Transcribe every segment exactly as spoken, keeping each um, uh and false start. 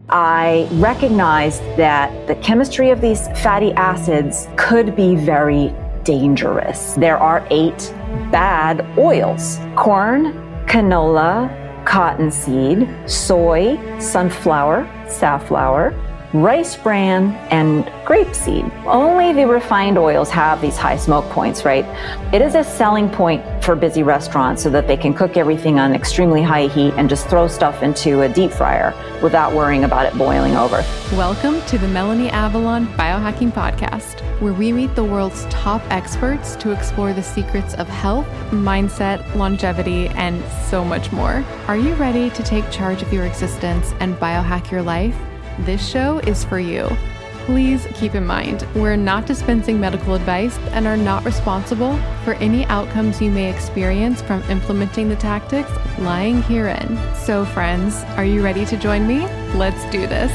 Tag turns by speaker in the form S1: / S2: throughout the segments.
S1: I recognized that the chemistry of these fatty acids could be very dangerous. There are eight bad oils: corn, canola, cottonseed, soy, sunflower, safflower, rice bran, and grapeseed. Only the refined oils have these high smoke points, right? It is a selling point for busy restaurants so that they can cook everything on extremely high heat and just throw stuff into a deep fryer without worrying about it boiling over.
S2: Welcome to the Melanie Avalon Biohacking Podcast, where we meet the world's top experts to explore the secrets of health, mindset, longevity, and so much more. Are you ready to take charge of your existence and biohack your life? This show is for you. Please keep in mind, we're not dispensing medical advice and are not responsible for any outcomes you may experience from implementing the tactics lying herein. So friends, are you ready to join me? Let's do this.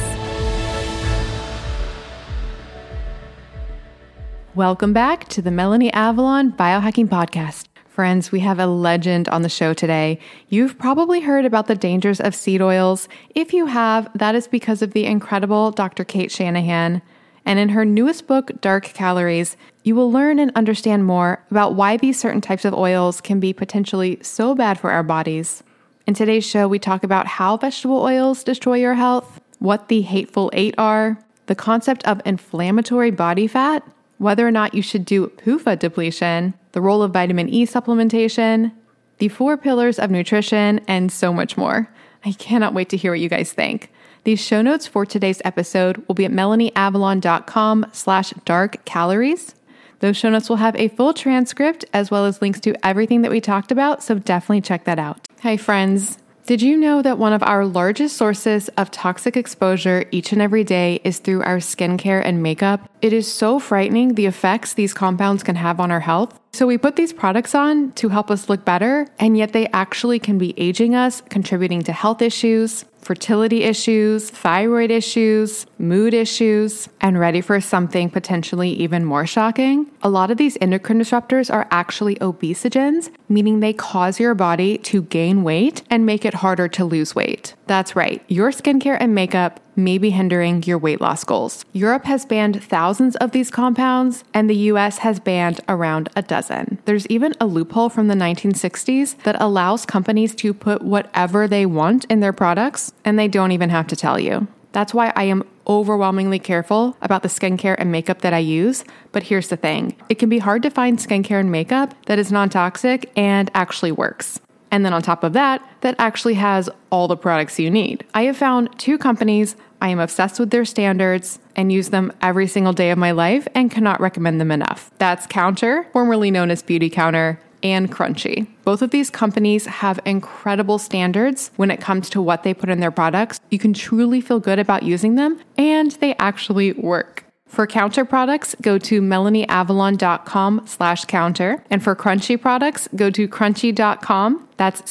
S2: Welcome back to the Melanie Avalon Biohacking Podcast. Friends, we have a legend on the show today. You've probably heard about the dangers of seed oils. If you have, that is because of the incredible Doctor Cate Shanahan. And in her newest book, Dark Calories, you will learn and understand more about why these certain types of oils can be potentially so bad for our bodies. In today's show, we talk about how vegetable oils destroy your health, what the hateful eight are, the concept of inflammatory body fat, whether or not you should do P U F A depletion, the role of vitamin E supplementation, the four pillars of nutrition, and so much more. I cannot wait to hear what you guys think. These show notes for today's episode will be at melanieavalon.com slash dark calories. Those show notes will have a full transcript as well as links to everything that we talked about, so definitely check that out. Hi friends. Did you know that one of our largest sources of toxic exposure each and every day is through our skincare and makeup? It is so frightening the effects these compounds can have on our health. So we put these products on to help us look better, and yet they actually can be aging us, contributing to health issues, fertility issues, thyroid issues, mood issues, and ready for something potentially even more shocking? A lot of these endocrine disruptors are actually obesogens, meaning they cause your body to gain weight and make it harder to lose weight. That's right, your skincare and makeup may be hindering your weight loss goals. Europe has banned thousands of these compounds, and the U S has banned around a dozen. There's even a loophole from the nineteen sixties that allows companies to put whatever they want in their products, and they don't even have to tell you. That's why I am overwhelmingly careful about the skincare and makeup that I use. But here's the thing, it can be hard to find skincare and makeup that is non-toxic and actually works. And then on top of that, that actually has all the products you need. I have found two companies I am obsessed with their standards and use them every single day of my life and cannot recommend them enough. That's Counter, formerly known as Beauty Counter, and Crunchy. Both of these companies have incredible standards when it comes to what they put in their products. You can truly feel good about using them, and they actually work. For Counter products, go to melanieavalon.com slash counter. And for Crunchy products, go to crunchy dot com. That's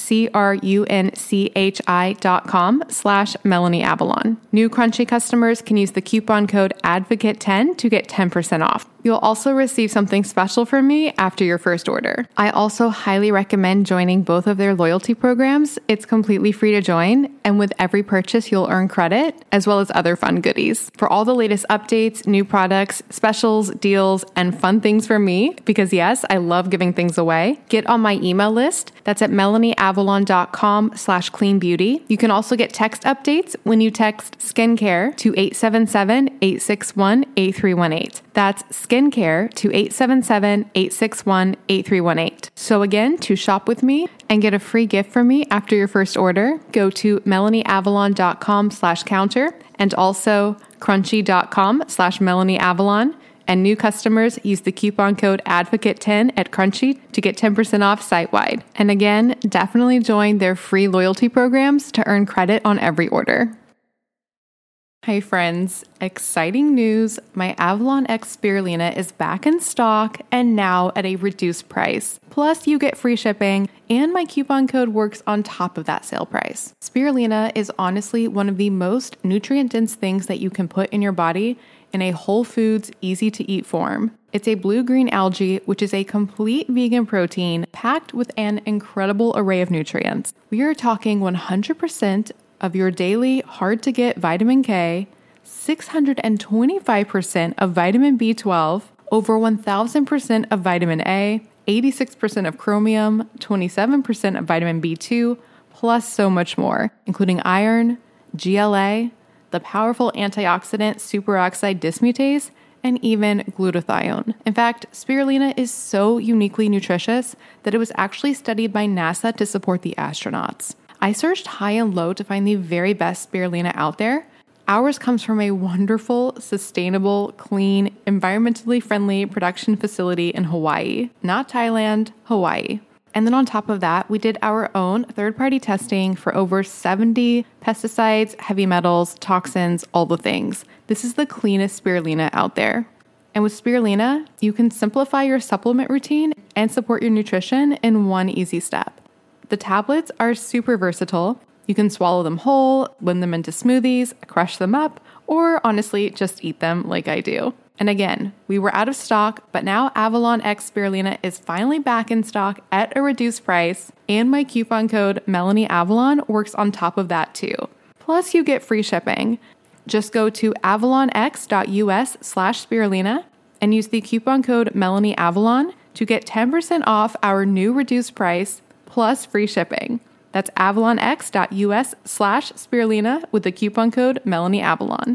S2: C-R-U-N-C-H-I dot com slash Melanie Avalon. New Crunchy customers can use the coupon code advocate ten to get ten percent off. You'll also receive something special from me after your first order. I also highly recommend joining both of their loyalty programs. It's completely free to join, and with every purchase, you'll earn credit, as well as other fun goodies. For all the latest updates, new products, specials, deals, and fun things for me, because yes, I love giving things away, get on my email list. That's at melanieavalon.com slash clean beauty. You can also get text updates when you text skincare to eight seven seven, eight six one, eight three one eight. That's skincare to eight seven seven, eight six one, eight three one eight. So again, to shop with me and get a free gift from me after your first order, go to melanieavalon.com slash counter and also crunchy.com slash melanieavalon. And new customers use the coupon code advocate ten at Crunchy to get ten percent off site-wide. And again, definitely join their free loyalty programs to earn credit on every order. Hey friends, exciting news. My Avalon X Spirulina is back in stock and now at a reduced price. Plus you get free shipping and my coupon code works on top of that sale price. Spirulina is honestly one of the most nutrient-dense things that you can put in your body in a whole foods, easy to eat form. It's a blue-green algae, which is a complete vegan protein packed with an incredible array of nutrients. We are talking one hundred percent of your daily hard-to-get vitamin K, six hundred twenty-five percent of vitamin B twelve, over one thousand percent of vitamin A, eighty-six percent of chromium, twenty-seven percent of vitamin B two, plus so much more, including iron, G L A, the powerful antioxidant superoxide dismutase, and even glutathione. In fact, spirulina is so uniquely nutritious that it was actually studied by NASA to support the astronauts. I searched high and low to find the very best spirulina out there. Ours comes from a wonderful, sustainable, clean, environmentally friendly production facility in Hawaii, not Thailand, Hawaii. And then on top of that, we did our own third-party testing for over seventy pesticides, heavy metals, toxins, all the things. This is the cleanest spirulina out there. And with spirulina, you can simplify your supplement routine and support your nutrition in one easy step. The tablets are super versatile. You can swallow them whole, blend them into smoothies, crush them up, or honestly, just eat them like I do. And again, we were out of stock, but now Avalon X Spirulina is finally back in stock at a reduced price, and my coupon code MelanieAvalon works on top of that too. Plus, you get free shipping. Just go to avalonx.us slash spirulina and use the coupon code MelanieAvalon to get ten percent off our new reduced price plus free shipping. That's avalonx.us slash spirulina with the coupon code MelanieAvalon.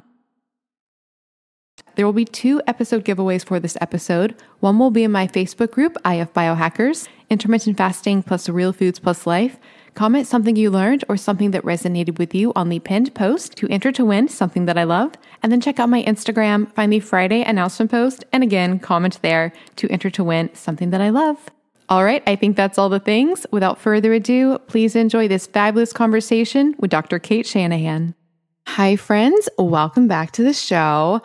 S2: There will be two episode giveaways for this episode. One will be in my Facebook group, I F Biohackers, Intermittent Fasting plus Real Foods plus Life. Comment something you learned or something that resonated with you on the pinned post to enter to win something that I love. And then check out my Instagram, find the Friday announcement post, and again, comment there to enter to win something that I love. All right, I think that's all the things. Without further ado, please enjoy this fabulous conversation with Doctor Cate Shanahan. Hi, friends. Welcome back to the show.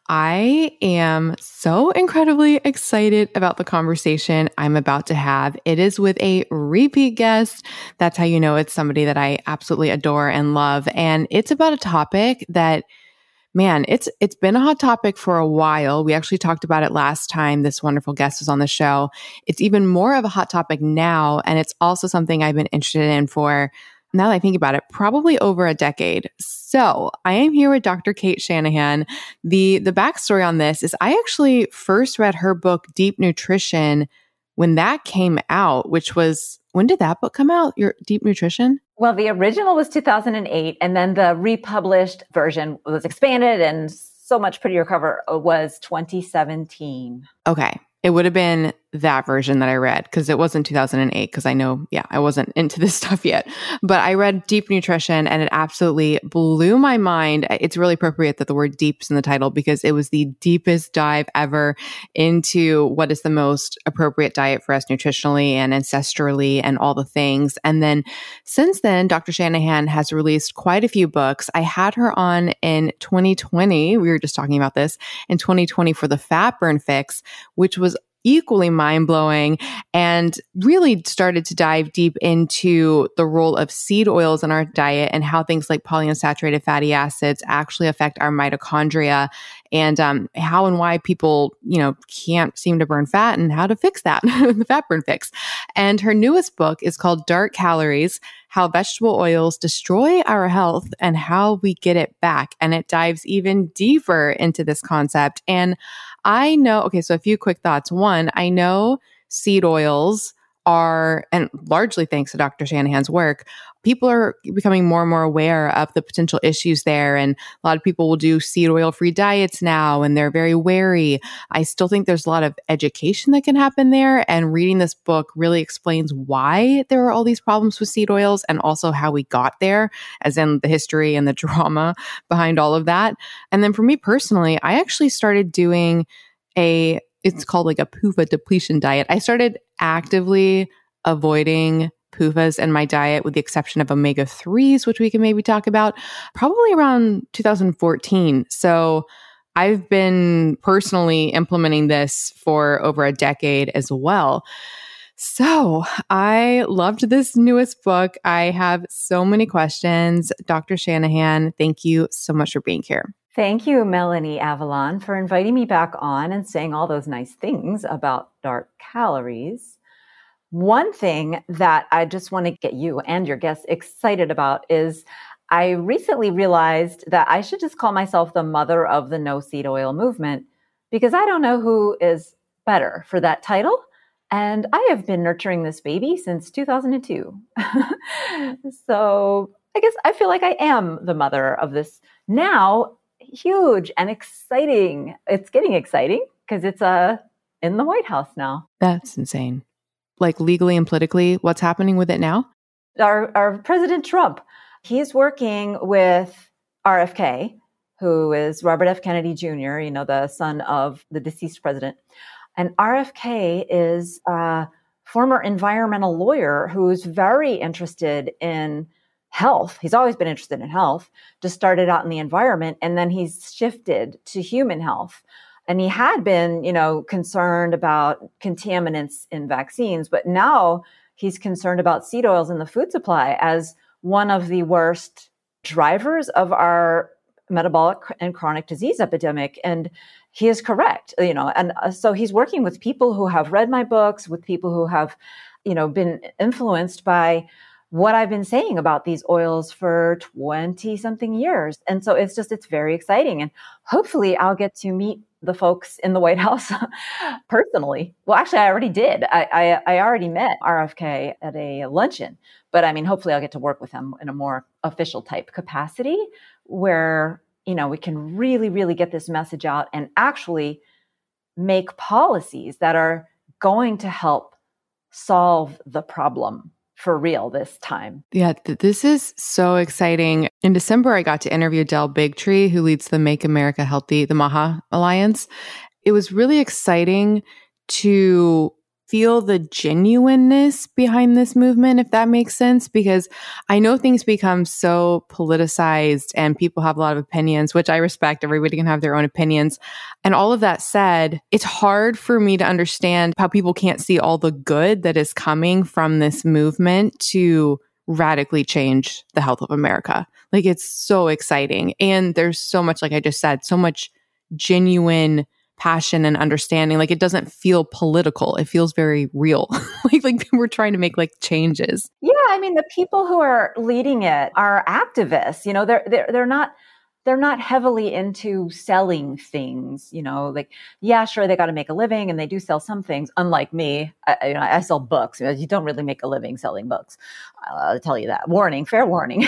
S2: I am so incredibly excited about the conversation I'm about to have. It is with a repeat guest. That's how you know it's somebody that I absolutely adore and love. And it's about a topic that, man, it's it's been a hot topic for a while. We actually talked about it last time this wonderful guest was on the show. It's even more of a hot topic now, and it's also something I've been interested in for, now that I think about it, probably over a decade. So I am here with Doctor Cate Shanahan. The, the backstory on this is I actually first read her book, Deep Nutrition, when that came out, which was, when did that book come out? Your Deep Nutrition?
S1: Well, the original was two thousand eight, and then the republished version was expanded and so much prettier cover was twenty seventeen.
S2: Okay. It would have been that version that I read because it wasn't two thousand eight because I know, yeah, I wasn't into this stuff yet. But I read Deep Nutrition and it absolutely blew my mind. It's really appropriate that the word deep is in the title because it was the deepest dive ever into what is the most appropriate diet for us nutritionally and ancestrally and all the things. And then since then, Doctor Shanahan has released quite a few books. I had her on in twenty twenty. We were just talking about this in twenty twenty for the Fat Burn Fix, which was equally mind-blowing and really started to dive deep into the role of seed oils in our diet and how things like polyunsaturated fatty acids actually affect our mitochondria and um, how and why people, you know, can't seem to burn fat and how to fix that, the Fat Burn Fix. And her newest book is called Dark Calories, How Vegetable Oils Destroy Our Health and How We Get It Back. And it dives even deeper into this concept. And I know, okay, so a few quick thoughts. One, I know seed oils are, and largely thanks to Doctor Shanahan's work, people are becoming more and more aware of the potential issues there. And a lot of people will do seed oil-free diets now, and they're very wary. I still think there's a lot of education that can happen there. And reading this book really explains why there are all these problems with seed oils and also how we got there, as in the history and the drama behind all of that. And then for me personally, I actually started doing a, it's called like a P U F A depletion diet. I started actively avoiding P U F As in my diet with the exception of omega threes, which we can maybe talk about, probably around two thousand fourteen. So I've been personally implementing this for over a decade as well. So I loved this newest book. I have so many questions. Doctor Shanahan, thank you so much for being here.
S1: Thank you, Melanie Avalon, for inviting me back on and saying all those nice things about dark calories. One thing that I just want to get you and your guests excited about is I recently realized that I should just call myself the mother of the no seed oil movement, because I don't know who is better for that title. And I have been nurturing this baby since two thousand two. So I guess I feel like I am the mother of this now huge and exciting. It's getting exciting because it's uh, in the White House now.
S2: That's insane. Like legally and politically, what's happening with it now?
S1: Our, our President Trump, he's working with R F K, who is Robert F. Kennedy Junior, you know, the son of the deceased president. And R F K is a former environmental lawyer who's very interested in health. He's always been interested in health, just started out in the environment, and then he's shifted to human health. And he had been, you know, concerned about contaminants in vaccines, but now he's concerned about seed oils in the food supply as one of the worst drivers of our metabolic and chronic disease epidemic. And he is correct, you know, and so he's working with people who have read my books, with people who have, you know, been influenced by what I've been saying about these oils for twenty something years. And so it's just, it's very exciting. And hopefully I'll get to meet the folks in the White House personally. Well, actually, I already did. I, I, I already met R F K at a luncheon, but I mean, hopefully I'll get to work with him in a more official type capacity where, you know, we can really, really get this message out and actually make policies that are going to help solve the problem for real this time.
S2: Yeah, th- this is so exciting. In December, I got to interview Del Bigtree, who leads the Make America Healthy, the MAHA Alliance. It was really exciting to feel the genuineness behind this movement, if that makes sense, because I know things become so politicized and people have a lot of opinions, which I respect. Everybody can have their own opinions. And all of that said, it's hard for me to understand how people can't see all the good that is coming from this movement to radically change the health of America. Like, it's so exciting. And there's so much, like I just said, so much genuine passion and understanding. Like, it doesn't feel political. It feels very real. like, like we're trying to make like changes.
S1: Yeah. I mean, the people who are leading it are activists, you know, they're, they're, they're not, they're not heavily into selling things, you know, like, yeah, sure. They got to make a living and they do sell some things. Unlike me, I, you know, I sell books. You don't really make a living selling books. I'll tell you that. Warning, fair warning.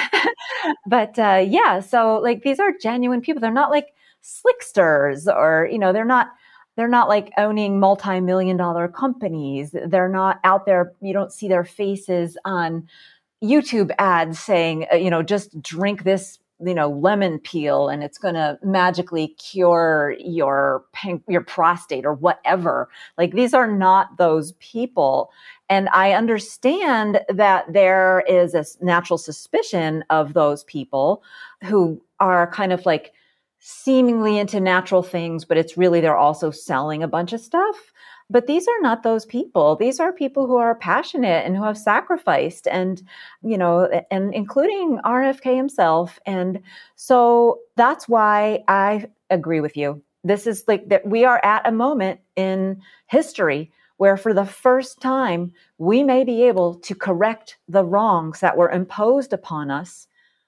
S1: But uh, yeah, so like, these are genuine people. They're not like slicksters, or, you know, they're not, they're not like owning multi-million dollar companies. They're not out there. You don't see their faces on YouTube ads saying, uh, you know, just drink this, you know, lemon peel and it's going to magically cure your pan- your prostate or whatever. Like, these are not those people. And I understand that there is a natural suspicion of those people who are kind of like seemingly into natural things, but it's really, they're also selling a bunch of stuff. But these are not those people. These are people who are passionate and who have sacrificed, and, you know, and including R F K himself. And so that's why I agree with you. This is like that we are at a moment in history where for the first time, we may be able to correct the wrongs that were imposed upon us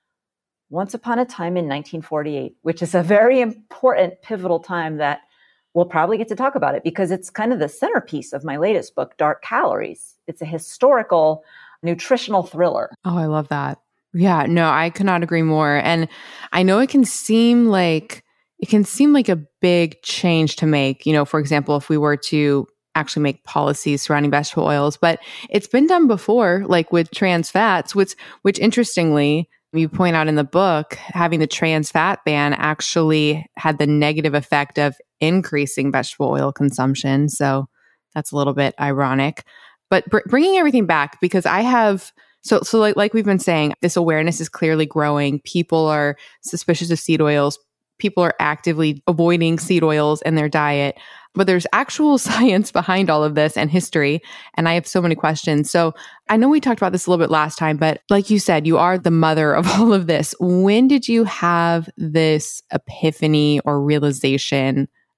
S1: once upon a time in nineteen forty-eight, which is a very important, pivotal time that we'll probably get to talk about it because it's kind of the centerpiece of my latest book, Dark Calories. It's a historical nutritional thriller.
S2: Oh, I love that. Yeah, no, I could not agree more. And I know it can seem like, it can seem like a big change to make, you know, for example, if we were to actually make policies surrounding vegetable oils, but it's been done before, like with trans fats, which, which interestingly, you point out in the book, having the trans fat ban actually had the negative effect of increasing vegetable oil consumption. So that's a little bit ironic. But br- bringing everything back, because I have, so so like, like we've been saying, this awareness is clearly growing. People are suspicious of seed oils. People are actively avoiding seed oils in their diet. But there's actual science behind all of this and history. And I have so many questions. So I know we talked about this a little bit last time, but like you said, you are the mother of all of this. When did you have this epiphany or realization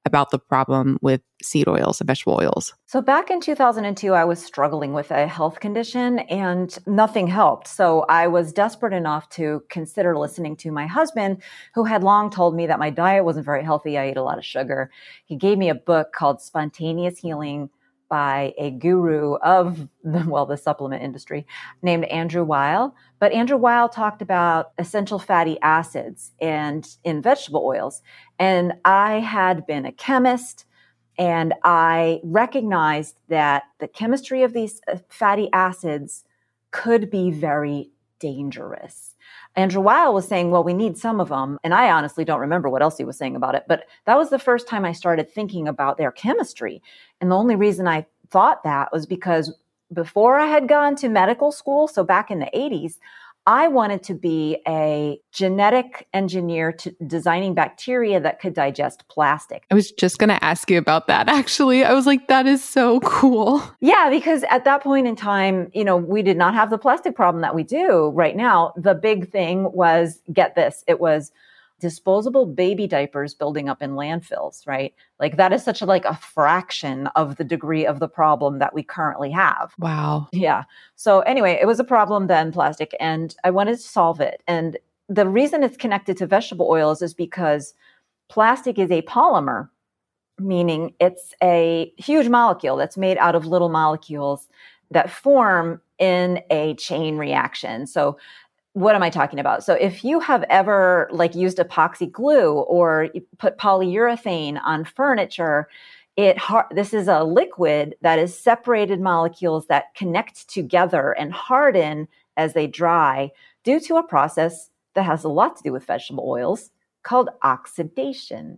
S2: about the problem with seed oils and vegetable oils?
S1: So back in two thousand two, I was struggling with a health condition and nothing helped. So I was desperate enough to consider listening to my husband, who had long told me that my diet wasn't very healthy. I ate a lot of sugar. He gave me a book called Spontaneous Healing by a guru of the, well, the supplement industry named Andrew Weil. But Andrew Weil talked about essential fatty acids and in vegetable oils. And I had been a chemist, and I recognized that the chemistry of these fatty acids could be very dangerous. Andrew Weil was saying, well, we need some of them. And I honestly don't remember what else he was saying about it. But that was the first time I started thinking about their chemistry. And the only reason I thought that was because before I had gone to medical school, so back in the eighties, I wanted to be a genetic engineer to designing bacteria that could digest plastic.
S2: I was just going to ask you about that, actually. I was like, that is so cool.
S1: Yeah, because at that point in time, you know, we did not have the plastic problem that we do right now. The big thing was, get this, it was disposable baby diapers building up in landfills, right? Like that is such a, like a fraction of the degree of the problem that we currently have.
S2: Wow.
S1: Yeah. So anyway, it was a problem then, plastic, and I wanted to solve it. And the reason it's connected to vegetable oils is because plastic is a polymer, meaning it's a huge molecule that's made out of little molecules that form in a chain reaction. So what am I talking about? So if you have ever like used epoxy glue or you put polyurethane on furniture, it this is a liquid that is separated molecules that connect together and harden as they dry due to a process that has a lot to do with vegetable oils called oxidation.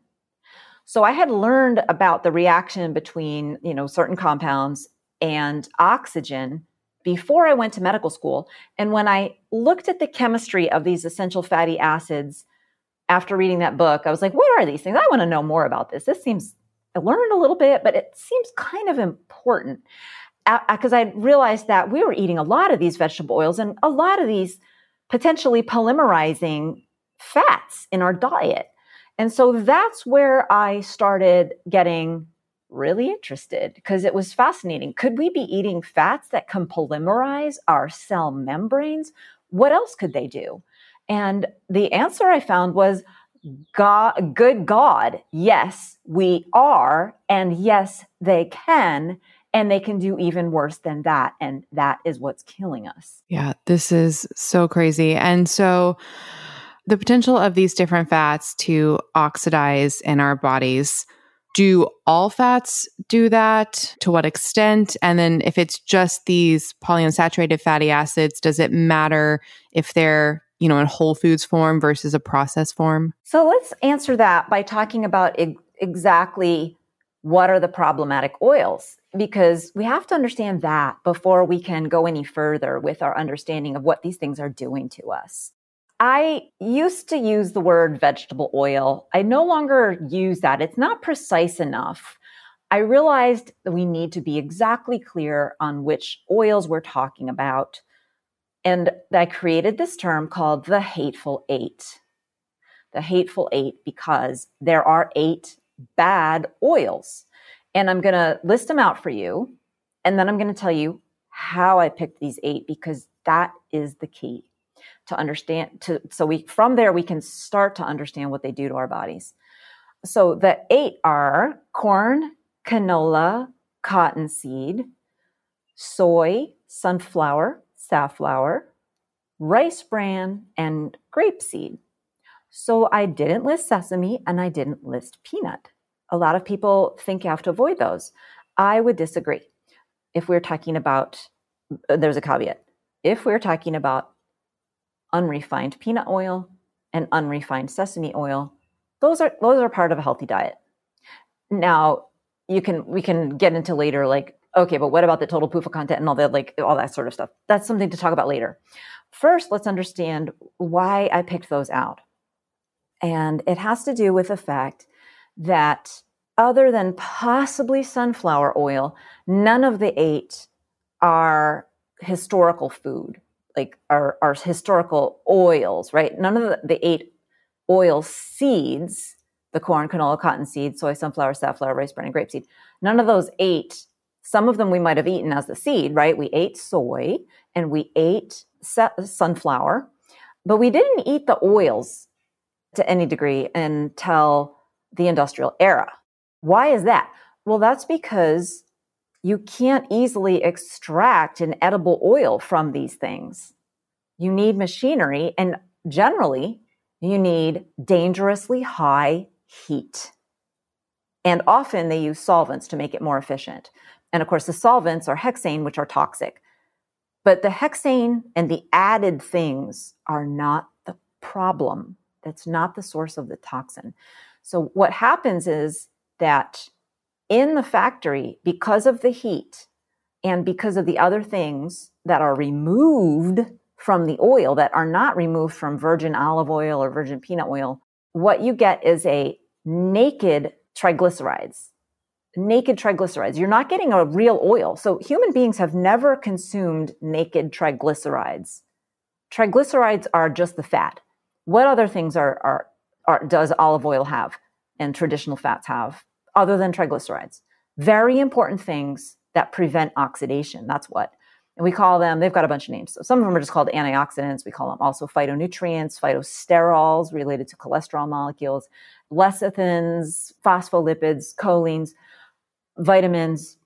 S1: So I had learned about the reaction between, you know, certain compounds and oxygen before I went to medical school. And when I looked at the chemistry of these essential fatty acids after reading that book, I was like, what are these things? I want to know more about this. This seems, I learned a little bit, but it seems kind of important. Because I realized that we were eating a lot of these vegetable oils and a lot of these potentially polymerizing fats in our diet. And so that's where I started getting really interested, because it was fascinating. Could we be eating fats that can polymerize our cell membranes? What else could they do? And the answer I found was, God, good God, yes, we are. And yes, they can. And they can do even worse than that. And that is what's killing us.
S2: Yeah, this is so crazy. And so the potential of these different fats to oxidize in our bodies, do all fats do that? To what extent? And then if it's just these polyunsaturated fatty acids, does it matter if they're, you know, in whole foods form versus a processed form?
S1: So let's answer that by talking about e- exactly what are the problematic oils, because we have to understand that before we can go any further with our understanding of what these things are doing to us. I used to use the word vegetable oil. I no longer use that. It's not precise enough. I realized that we need to be exactly clear on which oils we're talking about. And I created this term called the hateful eight. The hateful eight, because there are eight bad oils. And I'm going to list them out for you. And then I'm going to tell you how I picked these eight, because that is the key. To understand, to so we from there we can start to understand what they do to our bodies. So the eight are corn, canola, cottonseed, soy, sunflower, safflower, rice bran, and grapeseed. So I didn't list sesame and I didn't list peanut. A lot of people think you have to avoid those. I would disagree. If we're talking about, there's a caveat. If we're talking about unrefined peanut oil and unrefined sesame oil, those are those are part of a healthy diet. Now, you can we can get into later, like, okay, but what about the total P U F A content and all that, like all that sort of stuff? That's something to talk about later. First, let's understand why I picked those out. And it has to do with the fact that other than possibly sunflower oil, none of the eight are historical food. Like our, our historical oils, right? None of the, the eight oil seeds the corn, canola, cottonseed, soy, sunflower, safflower, rice bran, and grapeseed. None of those eight, some of them we might have eaten as the seed, right? We ate soy and we ate sunflower, but we didn't eat the oils to any degree until the industrial era. Why is that? Well, that's because you can't easily extract an edible oil from these things. You need machinery, and generally, you need dangerously high heat. And often they use solvents to make it more efficient. And of course, the solvents are hexane, which are toxic. But the hexane and the added things are not the problem. That's not the source of the toxin. So what happens is that in the factory, because of the heat and because of the other things that are removed from the oil that are not removed from virgin olive oil or virgin peanut oil, what you get is a naked triglycerides. Naked triglycerides. You're not getting a real oil. So human beings have never consumed naked triglycerides. Triglycerides are just the fat. What other things are, are, are does olive oil have and traditional fats have other than triglycerides? Very important things that prevent oxidation. That's what. And we call them, they've got a bunch of names. So some of them are just called antioxidants. We call them also phytonutrients, phytosterols related to cholesterol molecules, lecithins, phospholipids, cholines, vitamins,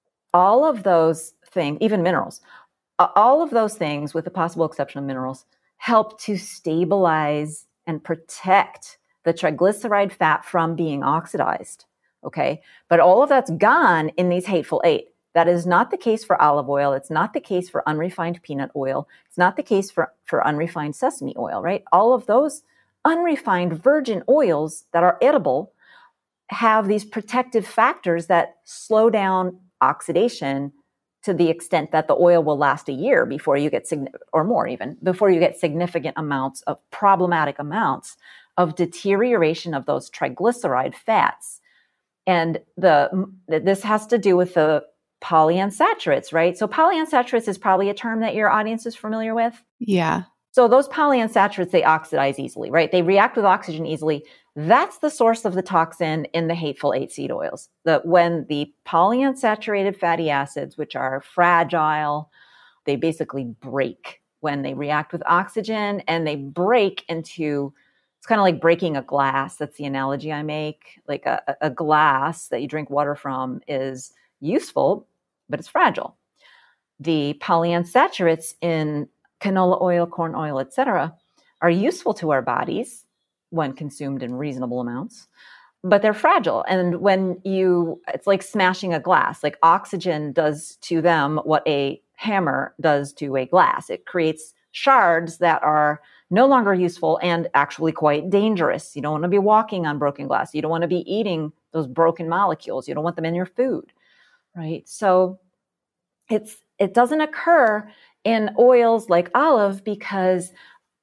S1: all of those things, even minerals, all of those things, with the possible exception of minerals, help to stabilize and protect the triglyceride fat from being oxidized. Okay. But all of that's gone in these hateful eight. That is not the case for olive oil. It's not the case for unrefined peanut oil. It's not the case for, for unrefined sesame oil, right? All of those unrefined virgin oils that are edible have these protective factors that slow down oxidation to the extent that the oil will last a year before you get, or more even, before you get significant amounts of problematic amounts of deterioration of those triglyceride fats. And the this has to do with the polyunsaturates, right? So polyunsaturates is probably a term that your audience is familiar with.
S2: Yeah.
S1: So those polyunsaturates, they oxidize easily, right? They react with oxygen easily. That's the source of the toxin in the hateful eight seed oils. That when the polyunsaturated fatty acids, which are fragile, they basically break when they react with oxygen, and they break into, it's kind of like breaking a glass. That's the analogy I make. Like a, a glass that you drink water from is useful, but it's fragile. The polyunsaturates in canola oil, corn oil, et cetera, are useful to our bodies when consumed in reasonable amounts, but they're fragile. And when you, it's like smashing a glass, like oxygen does to them what a hammer does to a glass. It creates shards that are no longer useful and actually quite dangerous. You don't want to be walking on broken glass. You don't want to be eating those broken molecules. You don't want them in your food, right? So it's, it doesn't occur in oils like olive because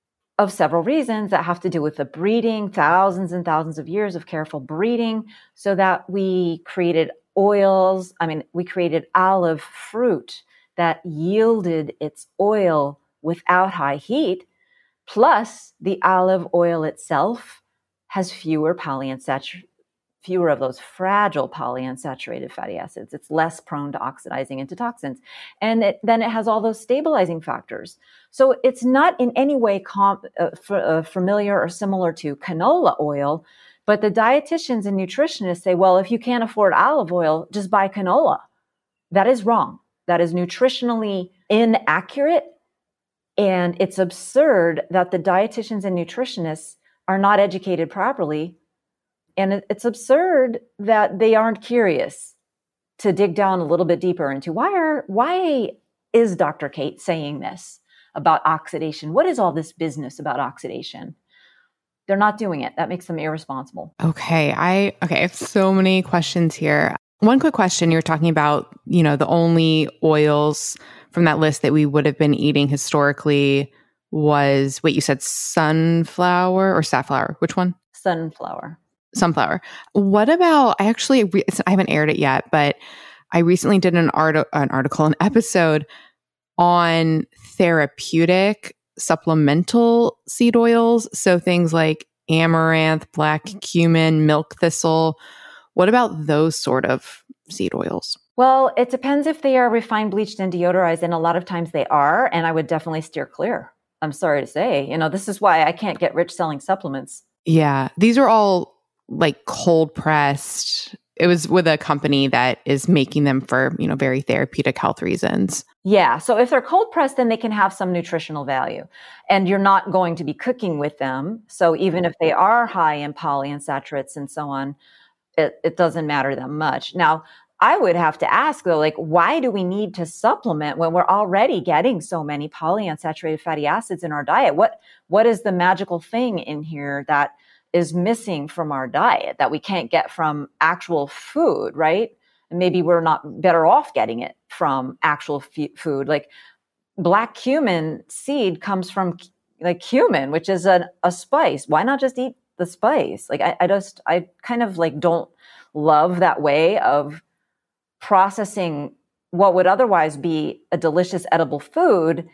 S1: of several reasons that have to do with the breeding, thousands and thousands of years of careful breeding, so that we created oils. I mean, we created olive fruit that yielded its oil without high heat. Plus, the olive oil itself has fewer polyunsaturated, fewer of those fragile polyunsaturated fatty acids. It's less prone to oxidizing into toxins. And it, then it has all those stabilizing factors. So it's not in any way com- uh, f- uh, familiar or similar to canola oil, but the dietitians and nutritionists say, well, if you can't afford olive oil, just buy canola. That is wrong. That is nutritionally inaccurate. And it's absurd that the dietitians and nutritionists are not educated properly. And it's absurd that they aren't curious to dig down a little bit deeper into why are why is Doctor Kate saying this about oxidation? What is all this business about oxidation? They're not doing it. That makes them irresponsible.
S2: Okay. I okay, I have so many questions here. One quick question. You were talking about, you know, the only oils from that list that we would have been eating historically was, wait, you said sunflower or safflower? Which one?
S1: Sunflower.
S2: Sunflower. What about, I actually, re- I haven't aired it yet, but I recently did an, art- an article, an episode on therapeutic supplemental seed oils. So things like amaranth, black cumin, milk thistle. What about those sort of seed oils?
S1: Well, it depends if they are refined, bleached, and deodorized, and a lot of times they are, and I would definitely steer clear. I'm sorry to say, you know, this is why I can't get rich selling supplements.
S2: Yeah, these are all like cold pressed. It was with a company that is making them for, you know, very therapeutic health reasons.
S1: Yeah. So if they're cold pressed, then they can have some nutritional value, and you're not going to be cooking with them. So even if they are high in polyunsaturates and so on, it, it doesn't matter that much. Now, I would have to ask though, like, why do we need to supplement when we're already getting so many polyunsaturated fatty acids in our diet? What, what is the magical thing in here that is missing from our diet that we can't get from actual food, right? And maybe we're not better off getting it from actual f- food. Like black cumin seed comes from like cumin, which is a, a spice. Why not just eat the spice? Like I, I just, I kind of like don't love that way of processing what would otherwise be a delicious edible food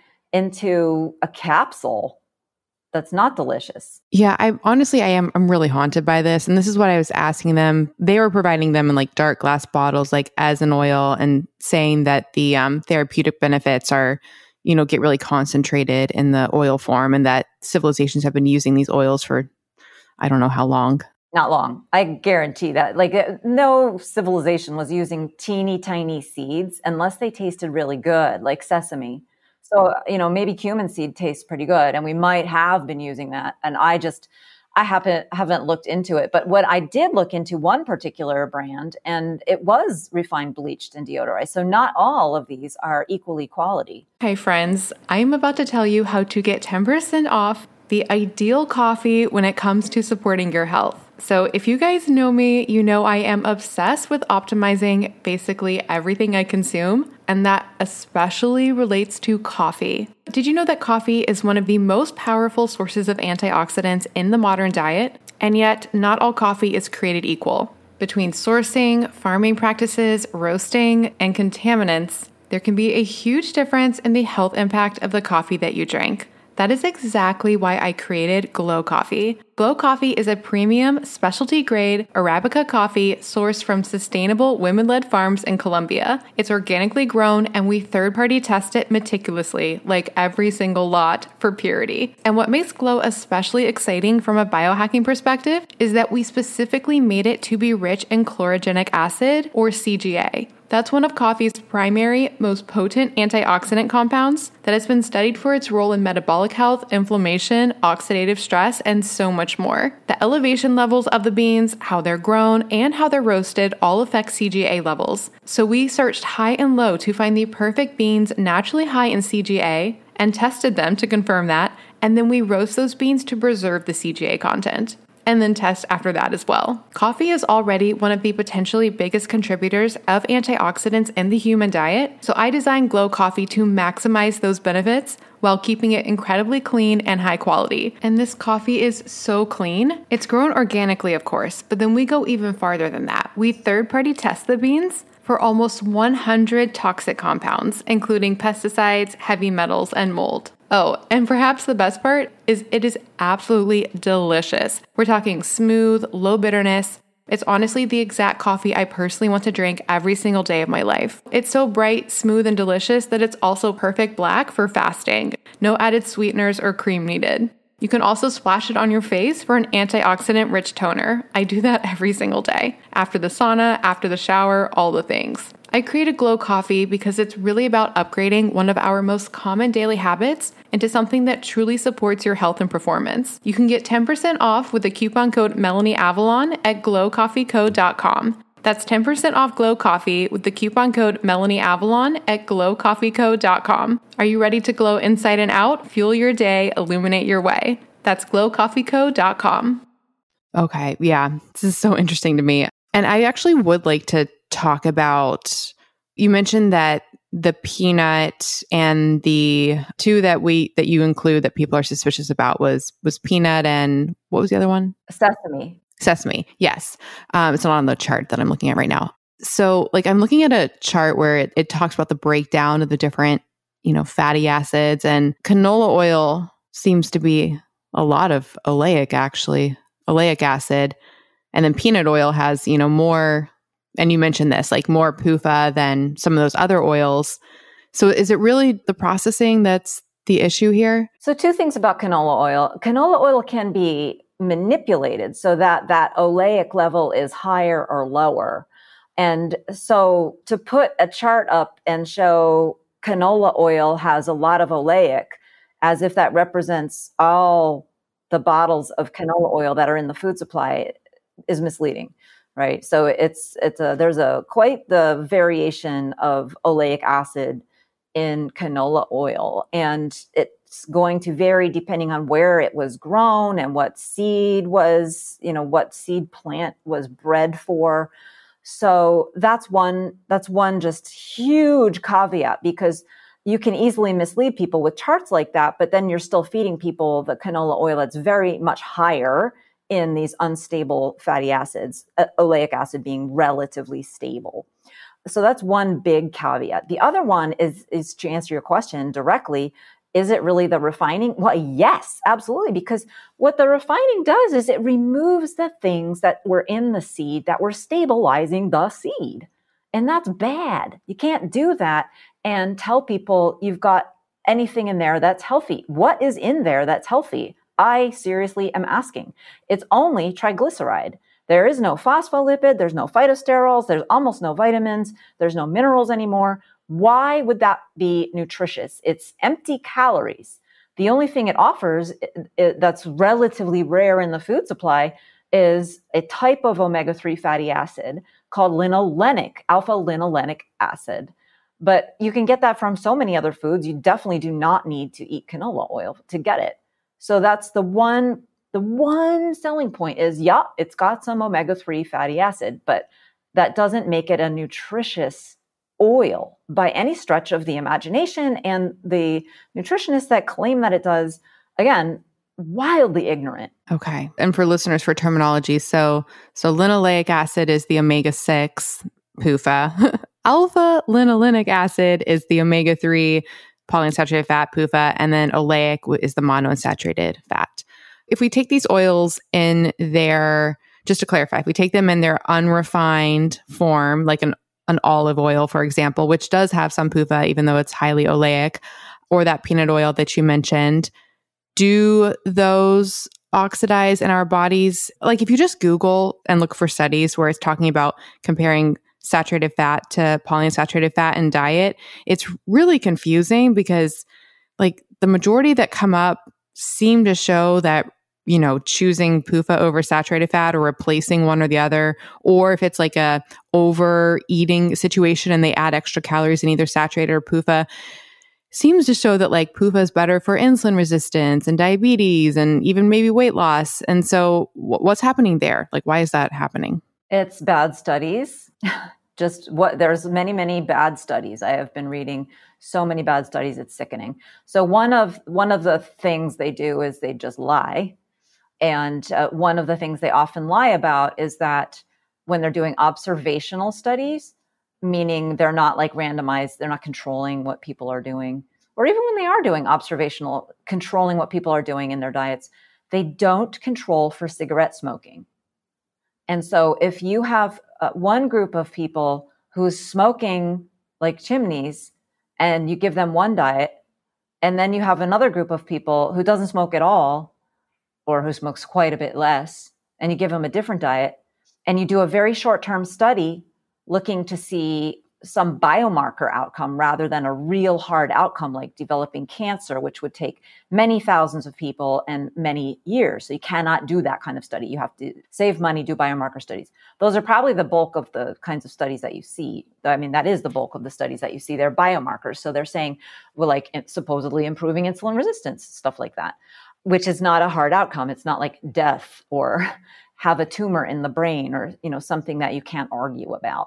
S1: into a capsule that's not delicious.
S2: Yeah, I honestly, I am, I'm really haunted by this. And this is what I was asking them. They were providing them in like dark glass bottles, like as an oil, and saying that the um, therapeutic benefits are, you know, get really concentrated in the oil form, and that civilizations have been using these oils for, I don't know how long.
S1: Not long. I guarantee that. Like uh, no civilization was using teeny tiny seeds unless they tasted really good, like sesame. So, you know, maybe cumin seed tastes pretty good, and we might have been using that. And I just, I haven't, haven't looked into it. But what I did look into one particular brand, and it was refined, bleached, and deodorized. So not all of these are equally quality.
S2: Hey friends, I'm about to tell you how to get ten percent off the ideal coffee when it comes to supporting your health. So if you guys know me, you know I am obsessed with optimizing basically everything I consume, and that especially relates to coffee. Did you know that coffee is one of the most powerful sources of antioxidants in the modern diet? And yet, not all coffee is created equal. Between sourcing, farming practices, roasting, and contaminants, there can be a huge difference in the health impact of the coffee that you drink. That is exactly why I created Glow Coffee. Glow Coffee is a premium, specialty-grade Arabica coffee sourced from sustainable women-led farms in Colombia. It's organically grown, and we third-party test it meticulously, like every single lot, for purity. And what makes Glow especially exciting from a biohacking perspective is that we specifically made it to be rich in chlorogenic acid, or C G A. That's one of coffee's primary, most potent antioxidant compounds that has been studied for its role in metabolic health, inflammation, oxidative stress, and so much more. The elevation levels of the beans, how they're grown, and how they're roasted all affect C G A levels. So we searched high and low to find the perfect beans naturally high in C G A and tested them to confirm that, and then we roast those beans to preserve the C G A content. And then test after that as well. Coffee is already one of the potentially biggest contributors of antioxidants in the human diet, so I designed Glow Coffee to maximize those benefits while keeping it incredibly clean and high quality. And this coffee is so clean. It's grown organically, of course, but then we go even farther than that. We third-party test the beans for almost one hundred toxic compounds, including pesticides, heavy metals, and mold. Oh, and perhaps the best part is it is absolutely delicious. We're talking smooth, low bitterness. It's honestly the exact coffee I personally want to drink every single day of my life. It's so bright, smooth, and delicious that it's also perfect black for fasting. No added sweeteners or cream needed. You can also splash it on your face for an antioxidant-rich toner. I do that every single day. After the sauna, after the shower, all the things. I created Glow Coffee because it's really about upgrading one of our most common daily habits into something that truly supports your health and performance. You can get ten percent off with the coupon code MelanieAvalon at glow coffee co dot com. That's ten percent off Glow Coffee with the coupon code MelanieAvalon at glow coffee co dot com. Are you ready to glow inside and out? Fuel your day, illuminate your way. That's glow coffee co dot com. Okay, yeah, this is so interesting to me. And I actually would like to talk about, you mentioned that the peanut and the two that we that you include that people are suspicious about was was peanut and what was the other one?
S1: Sesame.
S2: Sesame, yes. Um, it's not on the chart that I'm looking at right now. So like I'm looking at a chart where it, it talks about the breakdown of the different, you know, fatty acids, and canola oil seems to be a lot of oleic actually. oleic acid. And then peanut oil has, you know, more, and you mentioned this, like more P U F A than some of those other oils. So is it really the processing that's the issue here?
S1: So two things about canola oil. Canola oil can be manipulated so that that oleic level is higher or lower. And so to put a chart up and show canola oil has a lot of oleic, as if that represents all the bottles of canola oil that are in the food supply, is misleading, right? So it's it's a there's a quite the variation of oleic acid in canola oil, and it's going to vary depending on where it was grown and what seed was, you know, what seed plant was bred for. So that's one that's one just huge caveat, because you can easily mislead people with charts like that, but then you're still feeding people the canola oil that's very much higher in these unstable fatty acids, uh, oleic acid being relatively stable. So that's one big caveat. The other one is, is to answer your question directly, is it really the refining? Well, yes, absolutely. Because what the refining does is it removes the things that were in the seed that were stabilizing the seed. And that's bad. You can't do that and tell people you've got anything in there that's healthy. What is in there that's healthy? I seriously am asking. It's only triglyceride. There is no phospholipid, there's no phytosterols, there's almost no vitamins, there's no minerals anymore. Why would that be nutritious? It's empty calories. The only thing it offers it, it, that's relatively rare in the food supply is a type of omega three fatty acid called linolenic, alpha-linolenic acid. But you can get that from so many other foods. You definitely do not need to eat canola oil to get it. So that's the one, the one selling point is, yeah, it's got some omega three fatty acid, but that doesn't make it a nutritious oil by any stretch of the imagination. And the nutritionists that claim that it does, again, wildly ignorant.
S2: Okay. And for listeners, for terminology, so so linoleic acid is the omega six P U F A. Alpha linolenic acid is the omega three polyunsaturated fat, P U F A, and then oleic is the monounsaturated fat. If we take these oils in their, just to clarify, if we take them in their unrefined form, like an, an olive oil, for example, which does have some P U F A, even though it's highly oleic, or that peanut oil that you mentioned, do those oxidize in our bodies? Like if you just Google and look for studies where it's talking about comparing saturated fat to polyunsaturated fat in diet, it's really confusing because like the majority that come up seem to show that, you know, choosing P U F A over saturated fat or replacing one or the other, or if it's like a overeating situation and they add extra calories in either saturated or P U F A, seems to show that like P U F A is better for insulin resistance and diabetes and even maybe weight loss. And so w- what's happening there? Like, why is that happening?
S1: It's bad studies. Just what there's many, many bad studies. I have been reading so many bad studies. It's sickening. So one of one of the things they do is they just lie. And uh, one of the things they often lie about is that when they're doing observational studies, meaning they're not like randomized, they're not controlling what people are doing, or even when they are doing observational, controlling what people are doing in their diets, they don't control for cigarette smoking. And so if you have uh, one group of people who's smoking like chimneys and you give them one diet, and then you have another group of people who doesn't smoke at all or who smokes quite a bit less, and you give them a different diet, and you do a very short-term study looking to see some biomarker outcome rather than a real hard outcome like developing cancer, which would take many thousands of people and many years. So you cannot do that kind of study. You have to save money, do biomarker studies. Those are probably the bulk of the kinds of studies that you see. I mean, that is the bulk of the studies that you see. They're biomarkers. So they're saying, well, like supposedly improving insulin resistance, stuff like that, which is not a hard outcome. It's not like death or have a tumor in the brain or, you know, something that you can't argue about.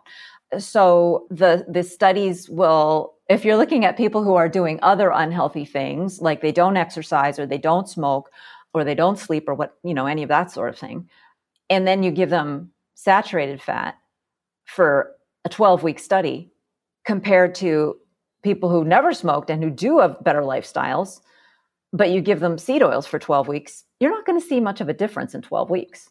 S1: So the the studies will, if you're looking at people who are doing other unhealthy things, like they don't exercise or they don't smoke or they don't sleep or what, you know, any of that sort of thing, and then you give them saturated fat for a twelve-week study compared to people who never smoked and who do have better lifestyles, but you give them seed oils for twelve weeks, you're not going to see much of a difference in twelve weeks.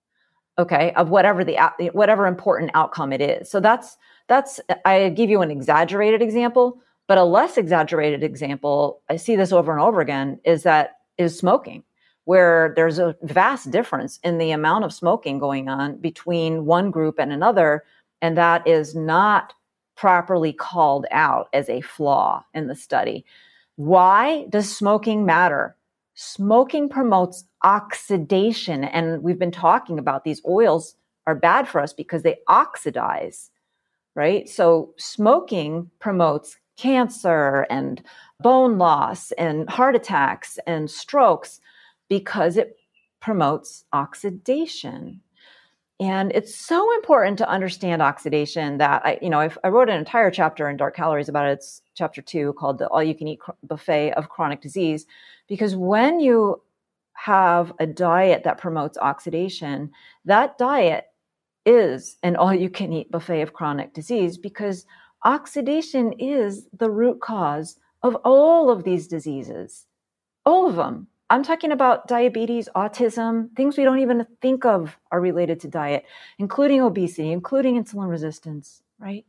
S1: Okay, of whatever the whatever important outcome it is. So that's that's I give you an exaggerated example, but a less exaggerated example, I see this over and over again, is that is smoking, where there's a vast difference in the amount of smoking going on between one group and another, and that is not properly called out as a flaw in the study. Why does smoking matter? Smoking promotes oxidation, and we've been talking about these oils are bad for us because they oxidize, right? So smoking promotes cancer and bone loss and heart attacks and strokes because it promotes oxidation. And it's so important to understand oxidation that I, you know, I've, I wrote an entire chapter in Dark Calories about it. It's chapter two called the All You Can Eat Buffet of Chronic Disease. Because when you have a diet that promotes oxidation, that diet is an all you can eat buffet of chronic disease, because oxidation is the root cause of all of these diseases, all of them. I'm talking about diabetes, autism, things we don't even think of are related to diet, including obesity, including insulin resistance, right?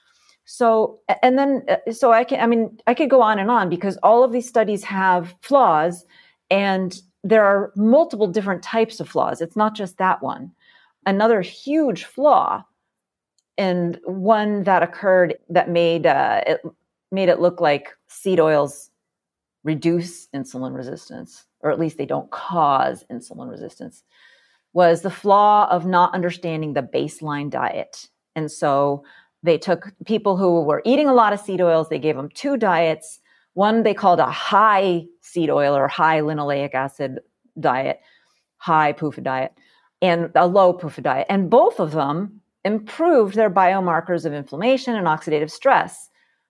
S1: So, and then, so I can, I mean, I could go on and on because all of these studies have flaws, and there are multiple different types of flaws. It's not just that one. Another huge flaw, and one that occurred that made uh, it made it look like seed oils reduce insulin resistance, or at least they don't cause insulin resistance, was the flaw of not understanding the baseline diet. And so they took people who were eating a lot of seed oils, they gave them two diets. One they called a high seed oil or high linoleic acid diet, high P U F A diet, and a low P U F A diet. And both of them improved their biomarkers of inflammation and oxidative stress.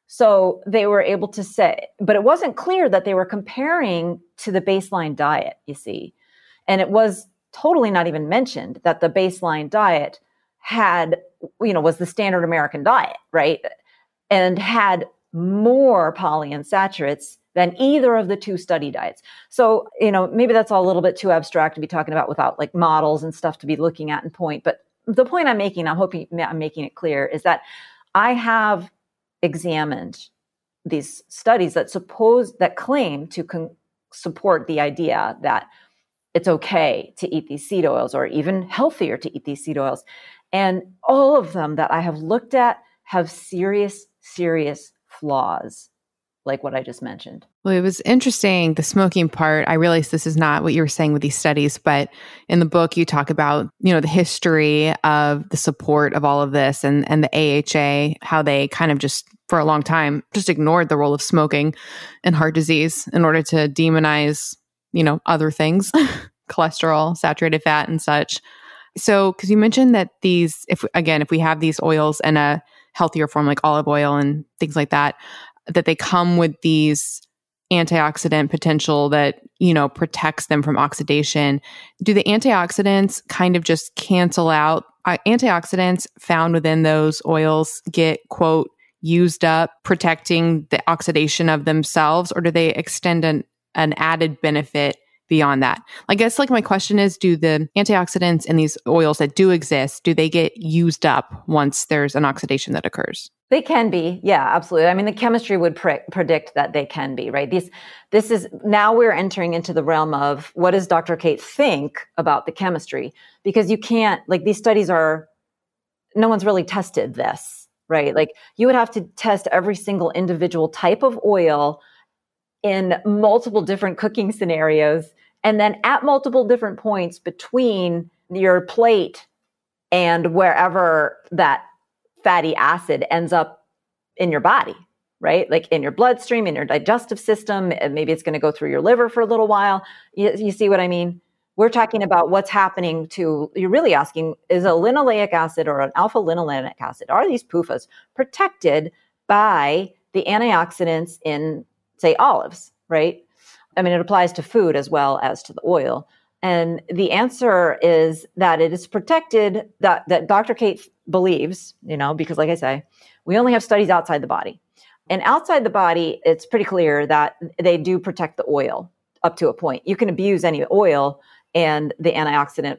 S1: So they were able to say, but it wasn't clear that they were comparing to the baseline diet, you see. And it was totally not even mentioned that the baseline diet had, you know, was the standard American diet, right? And had more polyunsaturates than either of the two study diets. So, you know, maybe that's all a little bit too abstract to be talking about without like models and stuff to be looking at and point. But the point I'm making, I'm hoping I'm making it clear, is that I have examined these studies that suppose, that claim to con- support the idea that it's okay to eat these seed oils, or even healthier to eat these seed oils. And all of them that I have looked at have serious, serious flaws, like what I just mentioned.
S2: Well, it was interesting, the smoking part. I realized this is not what you were saying with these studies, but in the book you talk about, you know, the history of the support of all of this, and, and the A H A, how they kind of just, for a long time, just ignored the role of smoking in heart disease in order to demonize, you know, other things, cholesterol, saturated fat and such. So, because you mentioned that these, if again, if we have these oils in a healthier form, like olive oil and things like that, that they come with these antioxidant potential that, you know, protects them from oxidation. Do the antioxidants kind of just cancel out? Uh, antioxidants found within those oils get, quote, used up protecting the oxidation of themselves, or do they extend an, an added benefit beyond that? I guess like my question is, do the antioxidants in these oils that do exist, do they get used up once there's an oxidation that occurs?
S1: They can be. Yeah, absolutely. I mean, the chemistry would pre- predict that they can be, right? These, this is, now we're entering into the realm of what does Doctor Cate think about the chemistry? Because you can't, like, these studies are, no one's really tested this, right? Like, you would have to test every single individual type of oil in multiple different cooking scenarios, and then at multiple different points between your plate and wherever that fatty acid ends up in your body, right? Like in your bloodstream, in your digestive system, and maybe it's going to go through your liver for a little while. You, you see what I mean? We're talking about what's happening to, you're really asking, is a linoleic acid or an alpha linolenic acid, are these P U F As protected by the antioxidants in, say, olives, right? I mean, it applies to food as well as to the oil. And the answer is that it is protected, that, that Doctor Cate believes, you know, because like I say, we only have studies outside the body. And outside the body, it's pretty clear that they do protect the oil. up to a point. You can abuse any oil, and the antioxidant,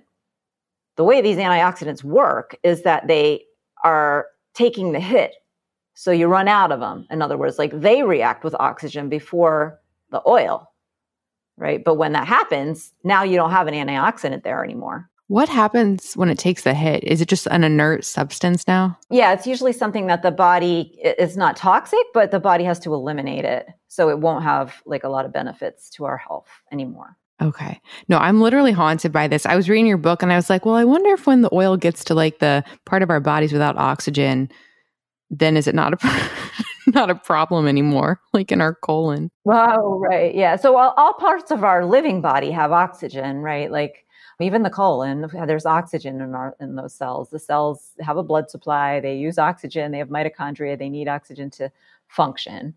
S1: the way these antioxidants work is that they are taking the hit. So you run out of them. In other words, like they react with oxygen before the oil, right? But when that happens, now you don't have an antioxidant there anymore.
S2: What happens when it takes the hit? Is it just an inert substance now?
S1: Yeah, it's usually something that the body is not toxic, but the body has to eliminate it. So it won't have like a lot of benefits to our health anymore.
S2: Okay. No, I'm literally haunted by this. I was reading your book and I was like, well, I wonder if when the oil gets to like the part of our bodies without oxygen, then is it not a not a problem anymore, like in our colon?
S1: Wow, right. Yeah. So all, all parts of our living body have oxygen, right? Like even the colon, there's oxygen in our in those cells. The cells have a blood supply. They use oxygen. They have mitochondria. They need oxygen to function.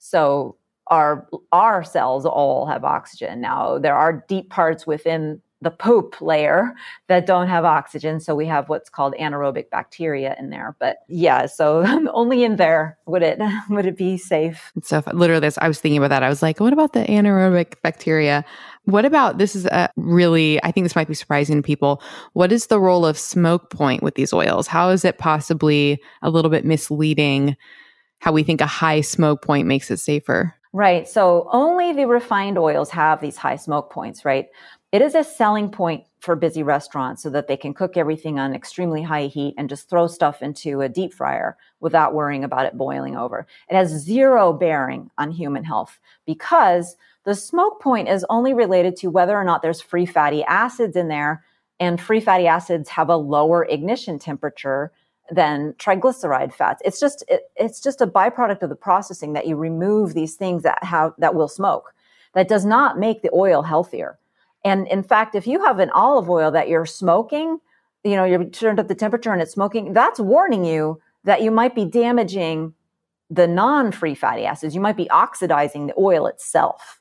S1: So our our cells all have oxygen. Now, there are deep parts within the poop layer that don't have oxygen. So we have what's called anaerobic bacteria in there. But yeah, so only in there would it would it be safe.
S2: So literally, this, I was thinking about that. I was like, what about the anaerobic bacteria? What about, this is a really, I think this might be surprising to people. What is the role of smoke point with these oils? How is it possibly a little bit misleading how we think a high smoke point makes it safer?
S1: Right. So only the refined oils have these high smoke points, right? It is a selling point for busy restaurants so that they can cook everything on extremely high heat and just throw stuff into a deep fryer without worrying about it boiling over. It has zero bearing on human health because the smoke point is only related to whether or not there's free fatty acids in there, and free fatty acids have a lower ignition temperature than triglyceride fats. It's just it, it's just a byproduct of the processing that you remove these things that have that will smoke. That does not make the oil healthier. And in fact, if you have an olive oil that you're smoking, you know, you've turned up the temperature and it's smoking, that's warning you that you might be damaging the non-free fatty acids. You might be oxidizing the oil itself.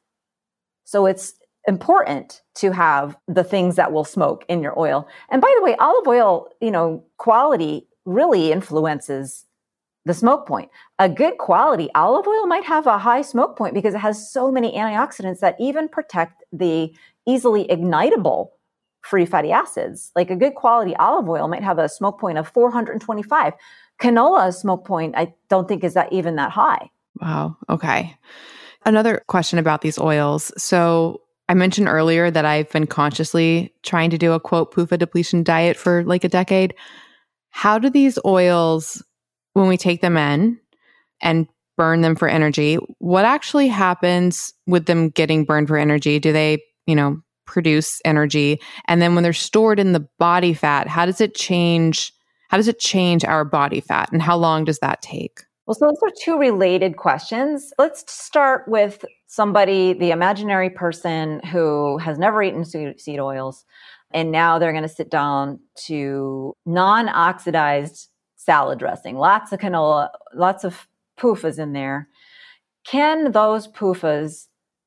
S1: So it's important to have the things that will smoke in your oil. And by the way, olive oil, you know, quality really influences the smoke point. A good quality olive oil might have a high smoke point because it has so many antioxidants that even protect the easily ignitable free fatty acids. Like a good quality olive oil might have a smoke point of four hundred twenty-five. Canola smoke point, I don't think is that even that high.
S2: Wow. Okay. Another question about these oils. So I mentioned earlier that I've been consciously trying to do a quote P U F A depletion diet for like a decade. How do these oils, when we take them in and burn them for energy, what actually happens with them getting burned for energy? Do they, you know, produce energy? And then when they're stored in the body fat, how does it change? How does it change our body fat? And how long does that take?
S1: Well, so those are two related questions. Let's start with somebody, the imaginary person who has never eaten seed oils, and now they're going to sit down to non-oxidized salad dressing, lots of canola, lots of P U F As in there. Can those P U F As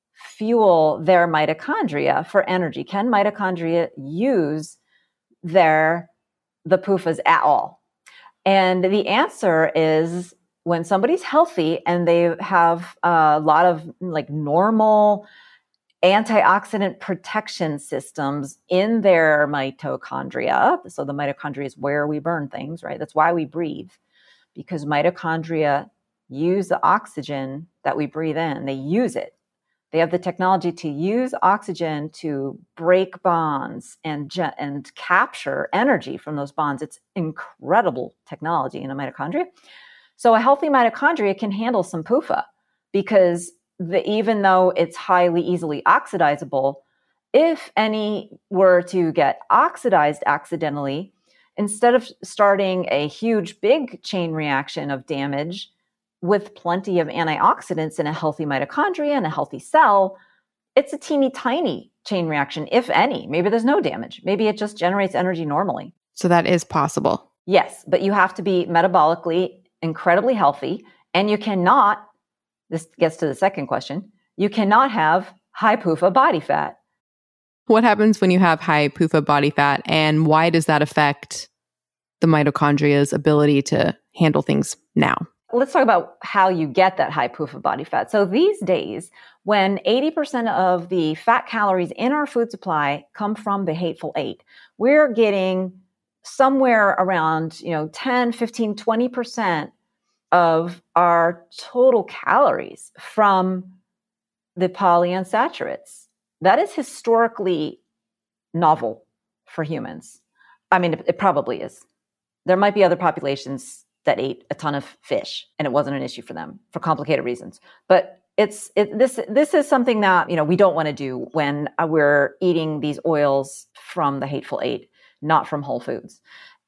S1: fuel their mitochondria for energy? Can mitochondria use their the P U F As at all? And the answer is, when somebody's healthy and they have a lot of like normal antioxidant protection systems in their mitochondria. So the mitochondria is where we burn things, right? That's why we breathe, because mitochondria use the oxygen that we breathe in. They use it. They have the technology to use oxygen to break bonds and ge- and capture energy from those bonds. It's incredible technology in a mitochondria. So a healthy mitochondria can handle some P U F A because the, even though it's highly easily oxidizable, if any were to get oxidized accidentally, instead of starting a huge big chain reaction of damage with plenty of antioxidants in a healthy mitochondria and a healthy cell, it's a teeny tiny chain reaction, if any. Maybe there's no damage. Maybe it just generates energy normally.
S2: So that is possible.
S1: Yes, but you have to be metabolically incredibly healthy, and you cannot, this gets to the second question, you cannot have high P U F A body fat.
S2: What happens when you have high P U F A body fat, and why does that affect the mitochondria's ability to handle things now?
S1: Let's talk about how you get that high proof of body fat. So these days, when eighty percent of the fat calories in our food supply come from the hateful eight, we're getting somewhere around, you know, ten, fifteen, twenty percent of our total calories from the polyunsaturates. That is historically novel for humans. I mean, it, it probably is. There might be other populations that ate a ton of fish and it wasn't an issue for them for complicated reasons. But it's it, this this is something that, you know, we don't want to do when we're eating these oils from the hateful eight, not from whole foods,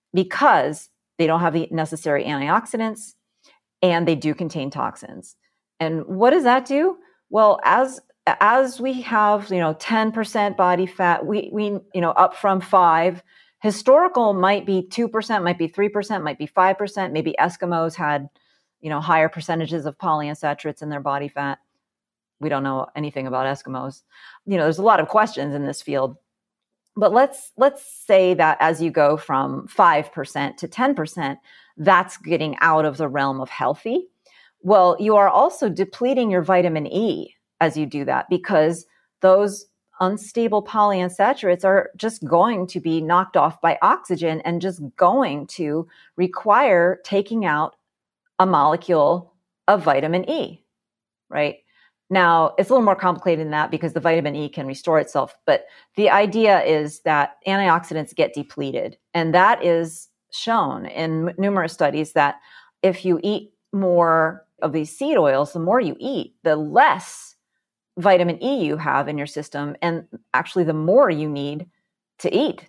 S1: because they don't have the necessary antioxidants and they do contain toxins. And what does that do? Well, as as we have, you know, ten percent body fat, we we you know, up from five. Historical might be two percent, might be three percent, might be five percent. Maybe Eskimos had, you know, higher percentages of polyunsaturates in their body fat. We don't know anything about Eskimos. You know, there's a lot of questions in this field. But let's let's say that as you go from five percent to ten percent, that's getting out of the realm of healthy. Well, you are also depleting your vitamin E as you do that, because those unstable polyunsaturates are just going to be knocked off by oxygen and just going to require taking out a molecule of vitamin E, right? Now, it's a little more complicated than that because the vitamin E can restore itself. But the idea is that antioxidants get depleted. And that is shown in numerous studies that if you eat more of these seed oils, the more you eat, the less vitamin E you have in your system, and actually the more you need to eat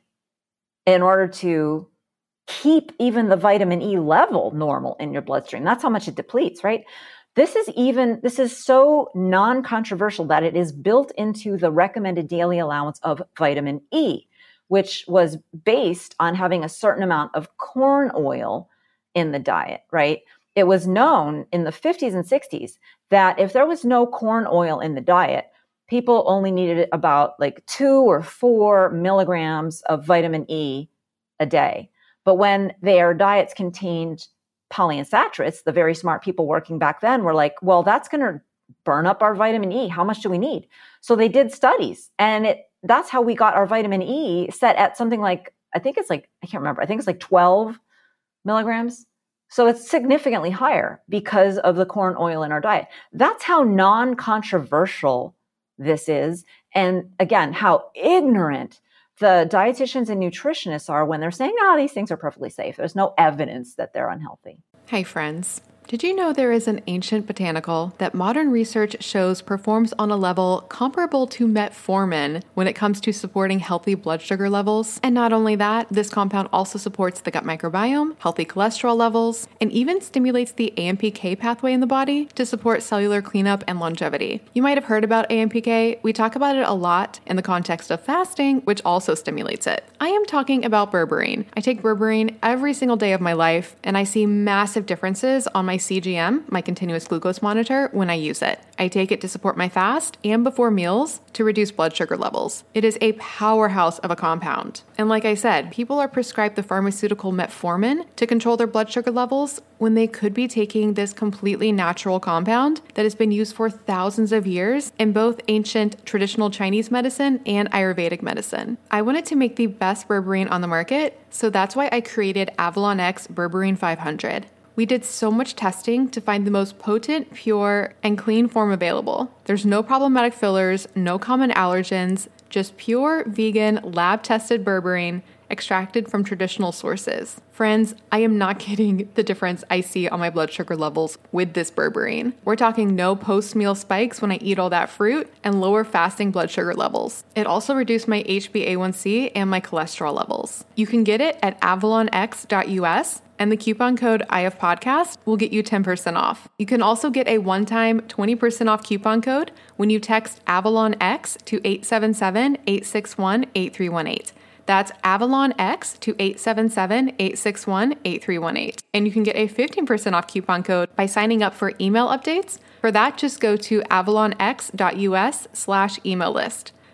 S1: in order to keep even the vitamin E level normal in your bloodstream. That's how much it depletes, right? This is even, this is so non-controversial that it is built into the recommended daily allowance of vitamin E, which was based on having a certain amount of corn oil in the diet, right? It was known in the fifties and sixties that if there was no corn oil in the diet, people only needed about like two or four milligrams of vitamin E a day. But when their diets contained polyunsaturates, the very smart people working back then were like, well, that's going to burn up our vitamin E. How much do we need? So they did studies, and it that's how we got our vitamin E set at something like, I think it's like, I can't remember. I think it's like twelve milligrams. So it's significantly higher because of the corn oil in our diet. That's how non-controversial this is. And again, how ignorant the dietitians and nutritionists are when they're saying, oh, these things are perfectly safe. There's no evidence that they're unhealthy.
S2: Hey, friends. Did you know there is an ancient botanical that modern research shows performs on a level comparable to metformin when it comes to supporting healthy blood sugar levels? And not only that, this compound also supports the gut microbiome, healthy cholesterol levels, and even stimulates the A M P K pathway in the body to support cellular cleanup and longevity. You might have heard about A M P K. We talk about it a lot in the context of fasting, which also stimulates it. I am talking about berberine. I take berberine every single day of my life, and I see massive differences on my C G M, my continuous glucose monitor, when I use it. I take it to support my fast and before meals to reduce blood sugar levels. It is a powerhouse of a compound. And like I said, people are prescribed the pharmaceutical metformin to control their blood sugar levels when they could be taking this completely natural compound that has been used for thousands of years in both ancient traditional Chinese medicine and Ayurvedic medicine. I wanted to make the best berberine on the market, so that's why I created Avalon X Berberine five hundred. We did so much testing to find the most potent, pure, and clean form available. There's no problematic fillers, no common allergens, just pure, vegan, lab-tested berberine extracted from traditional sources. Friends, I am not kidding the difference I see on my blood sugar levels with this berberine. We're talking no post-meal spikes when I eat all that fruit and lower fasting blood sugar levels. It also reduced my H b A one C and my cholesterol levels. You can get it at avalon x dot u s. and the coupon code I F Podcast will get you ten percent off. You can also get a one-time twenty percent off coupon code when you text Avalon X to eight seven seven, eight six one, eight three one eight. That's Avalon X to eight seven seven, eight six one, eight three one eight. And you can get a fifteen percent off coupon code by signing up for email updates. For that, just go to avalon x dot u s slash email list.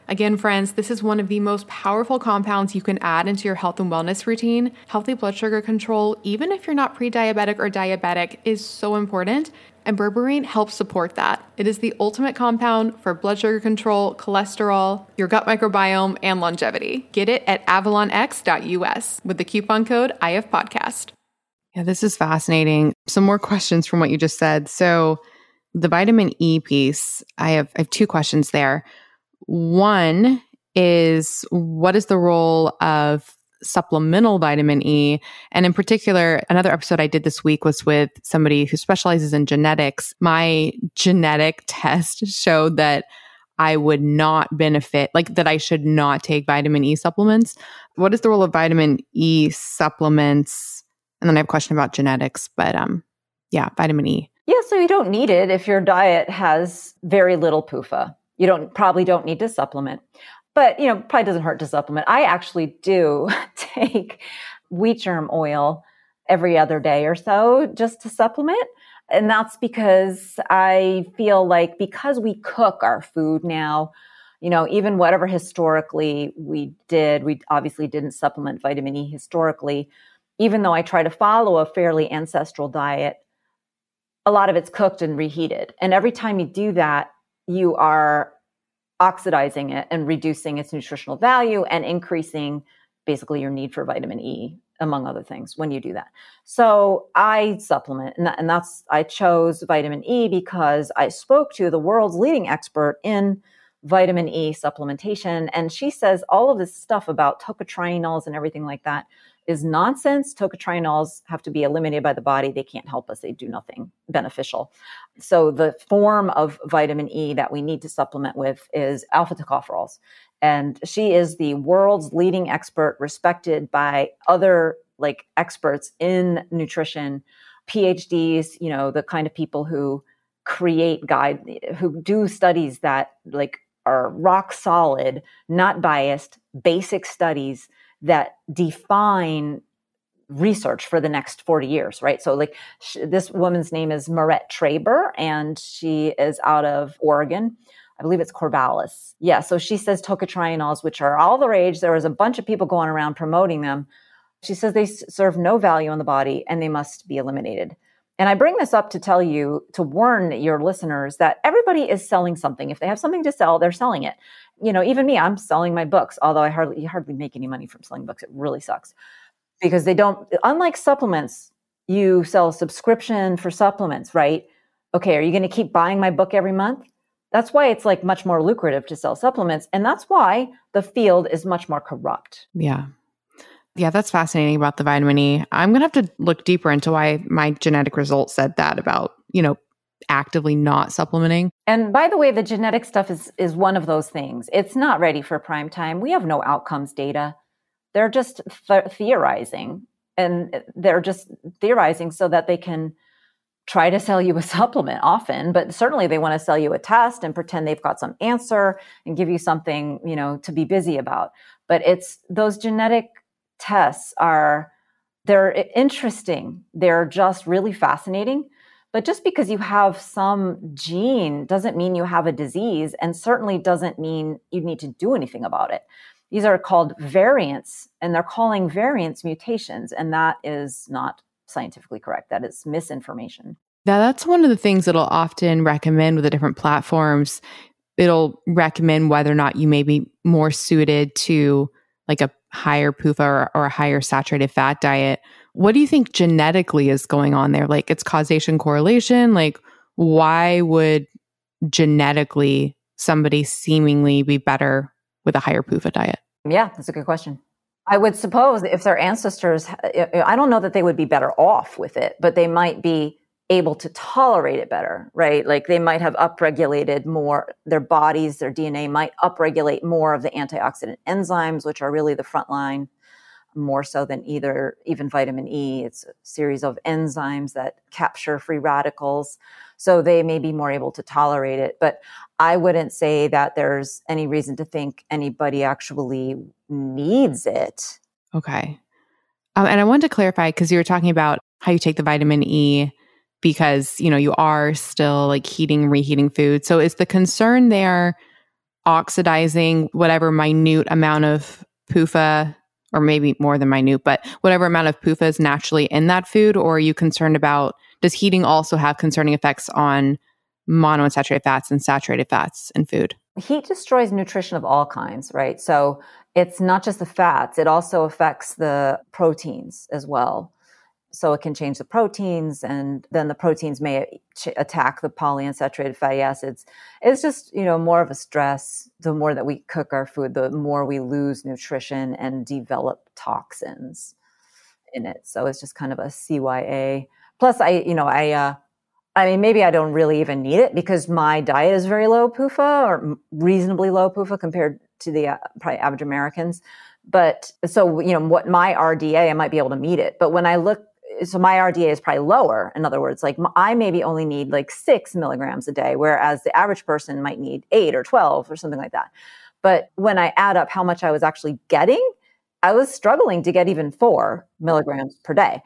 S2: Again, friends, this is one of the most powerful compounds you can add into your health and wellness routine. Healthy blood sugar control, even if you're not pre-diabetic or diabetic, is so important, and berberine helps support that. It is the ultimate compound for blood sugar control, cholesterol, your gut microbiome, and longevity. Get it at avalon x dot u s with the coupon code I F podcast. Yeah, this is fascinating. Some more questions from what you just said. So the vitamin E piece, I have, I have two questions there. One is, what is the role of supplemental vitamin E? And in particular, another episode I did this week was with somebody who specializes in genetics. My genetic test showed that I would not benefit, like that I should not take vitamin E supplements. What is the role of vitamin E supplements? And then I have a question about genetics, but um, yeah, vitamin E.
S1: Yeah, so you don't need it if your diet has very little P U F A. You don't probably don't need to supplement, but you know, probably doesn't hurt to supplement. I actually do take wheat germ oil every other day or so just to supplement. And that's because I feel like because we cook our food now, you know, even whatever historically we did, we obviously didn't supplement vitamin E historically, even though I try to follow a fairly ancestral diet, a lot of it's cooked and reheated. And every time you do that, you are oxidizing it and reducing its nutritional value and increasing basically your need for vitamin E, among other things, when you do that. So I supplement, and, that, and that's, I chose vitamin E because I spoke to the world's leading expert in vitamin E supplementation. And she says all of this stuff about tocotrienols and everything like that is nonsense. Tocotrienols have to be eliminated by the body. They can't help us. They do nothing beneficial. So the form of vitamin E that we need to supplement with is alpha tocopherols. And she is the world's leading expert, respected by other like experts in nutrition, P H Ds, you know, the kind of people who create guide, who do studies that like are rock solid, not biased, basic studies that define research for the next forty years, right? So like sh- this woman's name is Marette Traber, and she is out of Oregon. I believe it's Corvallis. Yeah, so she says tocotrienols, which are all the rage. There was a bunch of people going around promoting them. She says they s- serve no value in the body and they must be eliminated. And I bring this up to tell you, to warn your listeners that everybody is selling something. If they have something to sell, they're selling it. You know, even me, I'm selling my books, although I hardly you hardly make any money from selling books. It really sucks because they don't, unlike supplements, you sell a subscription for supplements, right? Okay, are you going to keep buying my book every month? That's why it's like much more lucrative to sell supplements. And that's why the field is much more corrupt.
S2: Yeah. Yeah, that's fascinating about the vitamin E. I'm going to have to look deeper into why my genetic results said that about, you know, actively not supplementing.
S1: And by the way, the genetic stuff is is one of those things. It's not ready for prime time. We have no outcomes data. They're just th- theorizing. And they're just theorizing so that they can try to sell you a supplement often, but certainly they want to sell you a test and pretend they've got some answer and give you something, you know, to be busy about. But it's those genetic tests are, they're interesting. They're just really fascinating. But just because you have some gene doesn't mean you have a disease, and certainly doesn't mean you need to do anything about it. These are called variants, and they're calling variants mutations, and that is not scientifically correct. That is misinformation.
S2: Yeah, that's one of the things it'll often recommend with the different platforms. It'll recommend whether or not you may be more suited to like a higher P U F A or, or a higher saturated fat diet. What do you think genetically is going on there? Like, it's causation correlation? Like, why would genetically somebody seemingly be better with a higher P U F A diet?
S1: Yeah, that's a good question. I would suppose if their ancestors, I don't know that they would be better off with it, but they might be able to tolerate it better, right? Like they might have upregulated more, their bodies, their D N A might upregulate more of the antioxidant enzymes, which are really the front line, more so than either even vitamin E. It's a series of enzymes that capture free radicals. So they may be more able to tolerate it. But I wouldn't say that there's any reason to think anybody actually needs it.
S2: Okay. Um, and I wanted to clarify, because you were talking about how you take the vitamin E because, you know, you are still like heating, reheating food. So is the concern there oxidizing whatever minute amount of P U F A, or maybe more than minute, but whatever amount of P U F A is naturally in that food? Or are you concerned about, does heating also have concerning effects on monounsaturated fats and saturated fats in food?
S1: Heat destroys nutrition of all kinds, right? So it's not just the fats, it also affects the proteins as well. So it can change the proteins, and then the proteins may ch- attack the polyunsaturated fatty acids. It's just, you know, more of a stress. The more that we cook our food, the more we lose nutrition and develop toxins in it. So it's just kind of a C Y A. Plus, I, you know, I, uh, I mean, maybe I don't really even need it because my diet is very low P U F A, or reasonably low P U F A compared to the uh, probably average Americans. But so, you know, what my R D A, I might be able to meet it. But when I look, so my R D A is probably lower. In other words, like I maybe only need like six milligrams a day, whereas the average person might need eight or twelve or something like that. But when I add up how much I was actually getting, I was struggling to get even four milligrams per day.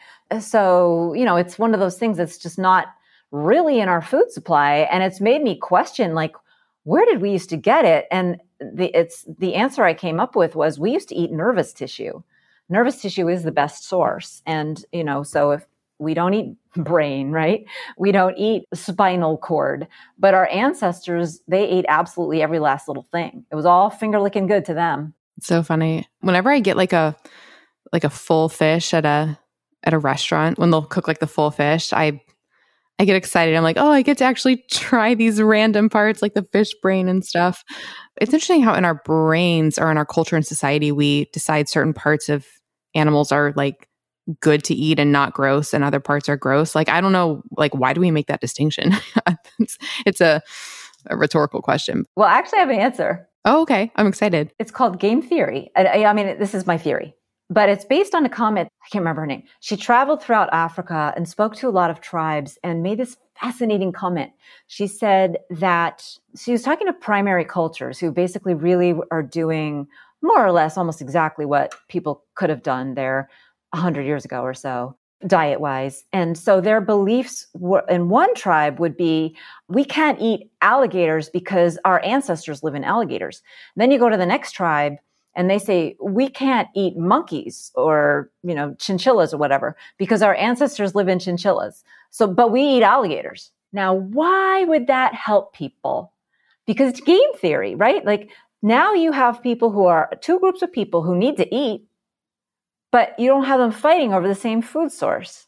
S1: So, you know, it's one of those things that's just not really in our food supply. And it's made me question, like, where did we used to get it? And the, it's the answer I came up with was we used to eat nervous tissue. Nervous tissue is the best source. And, you know, so if we don't eat brain, right? We don't eat spinal cord, but our ancestors, they ate absolutely every last little thing. It was all finger licking good to them.
S2: It's so funny. Whenever I get like a, like a full fish at a, at a restaurant, when they'll cook like the full fish, I, I get excited. I'm like, oh, I get to actually try these random parts like the fish brain and stuff. It's interesting how in our brains or in our culture and society, we decide certain parts of animals are like good to eat and not gross, and other parts are gross. Like, I don't know, like, why do we make that distinction? it's, it's a, a rhetorical question.
S1: Well, actually, I have an answer.
S2: Oh, okay. I'm excited.
S1: It's called game theory. I, I mean, this is my theory, but it's based on a comment. I can't remember her name. She traveled throughout Africa and spoke to a lot of tribes and made this fascinating comment. She said that she was talking to primary cultures who basically really are doing more or less almost exactly what people could have done there a hundred years ago or so, diet-wise. And so their beliefs were, in one tribe would be, we can't eat alligators because our ancestors live in alligators. Then you go to the next tribe and they say, we can't eat monkeys or, you know, chinchillas or whatever because our ancestors live in chinchillas. So, but we eat alligators. Now, why would that help people? Because it's game theory, right? Like, now you have people who are two groups of people who need to eat, but you don't have them fighting over the same food source.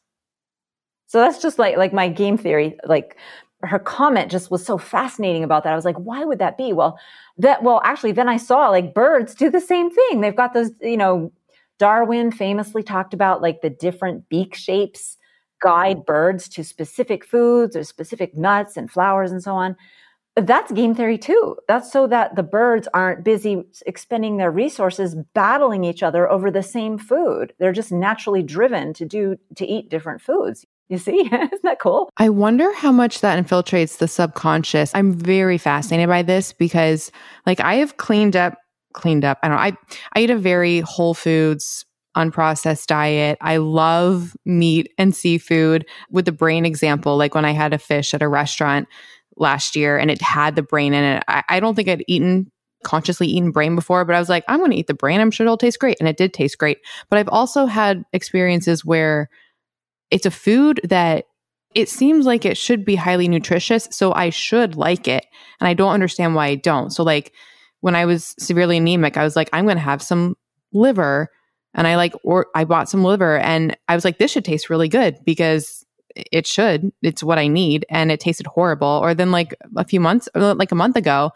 S1: So that's just like, like my game theory, like her comment just was so fascinating about that. I was like, why would that be? Well, that, well, actually, then I saw like birds do the same thing. They've got those, you know, Darwin famously talked about like the different beak shapes guide birds to specific foods or specific nuts and flowers and so on. That's game theory too. That's so that the birds aren't busy expending their resources battling each other over the same food. They're just naturally driven to do, to eat different foods. You see? Isn't that cool?
S2: I wonder how much that infiltrates the subconscious. I'm very fascinated by this because like I have cleaned up, cleaned up. I don't know. I, I eat a very whole foods, unprocessed diet. I love meat and seafood. With the brain example, like when I had a fish at a restaurant last year and it had the brain in it. I, I don't think I'd eaten, consciously eaten brain before, but I was like, I'm going to eat the brain. I'm sure it'll taste great. And it did taste great. But I've also had experiences where it's a food that it seems like it should be highly nutritious. So I should like it. And I don't understand why I don't. So like when I was severely anemic, I was like, I'm going to have some liver. And I like, or I bought some liver and I was like, this should taste really good because it should, it's what I need. And it tasted horrible. Or then like a few months, like a month ago,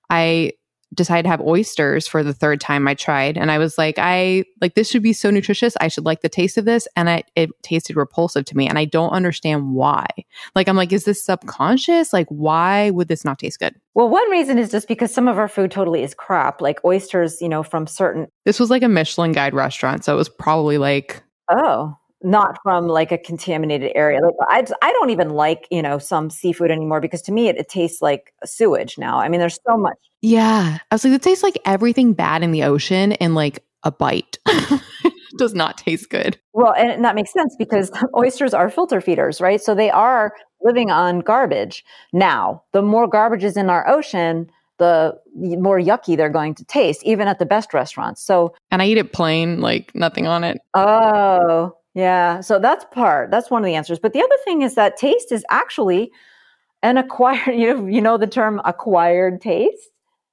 S2: I decided to have oysters for the third time I tried. And I was like, I like, this should be so nutritious. I should like the taste of this. And I, it tasted repulsive to me. And I don't understand why. Like, I'm like, is this subconscious? Like, why would this not taste good?
S1: Well, one reason is just because some of our food totally is crap, like oysters, you know, from certain.
S2: This was like a Michelin guide restaurant. So it was probably like,
S1: oh, not from like a contaminated area. Like I, I don't even like, you know, some seafood anymore because to me, it, it tastes like sewage now. I mean, there's so much.
S2: Yeah. I was like, it tastes like everything bad in the ocean in like a bite. It does not taste good.
S1: Well, and, and that makes sense because oysters are filter feeders, right? So they are living on garbage. Now, the more garbage is in our ocean, the more yucky they're going to taste, even at the best restaurants. So,
S2: and I eat it plain, like nothing on it.
S1: Oh, yeah. So that's part, that's one of the answers. But the other thing is that taste is actually an acquired, you know, you know the term acquired taste?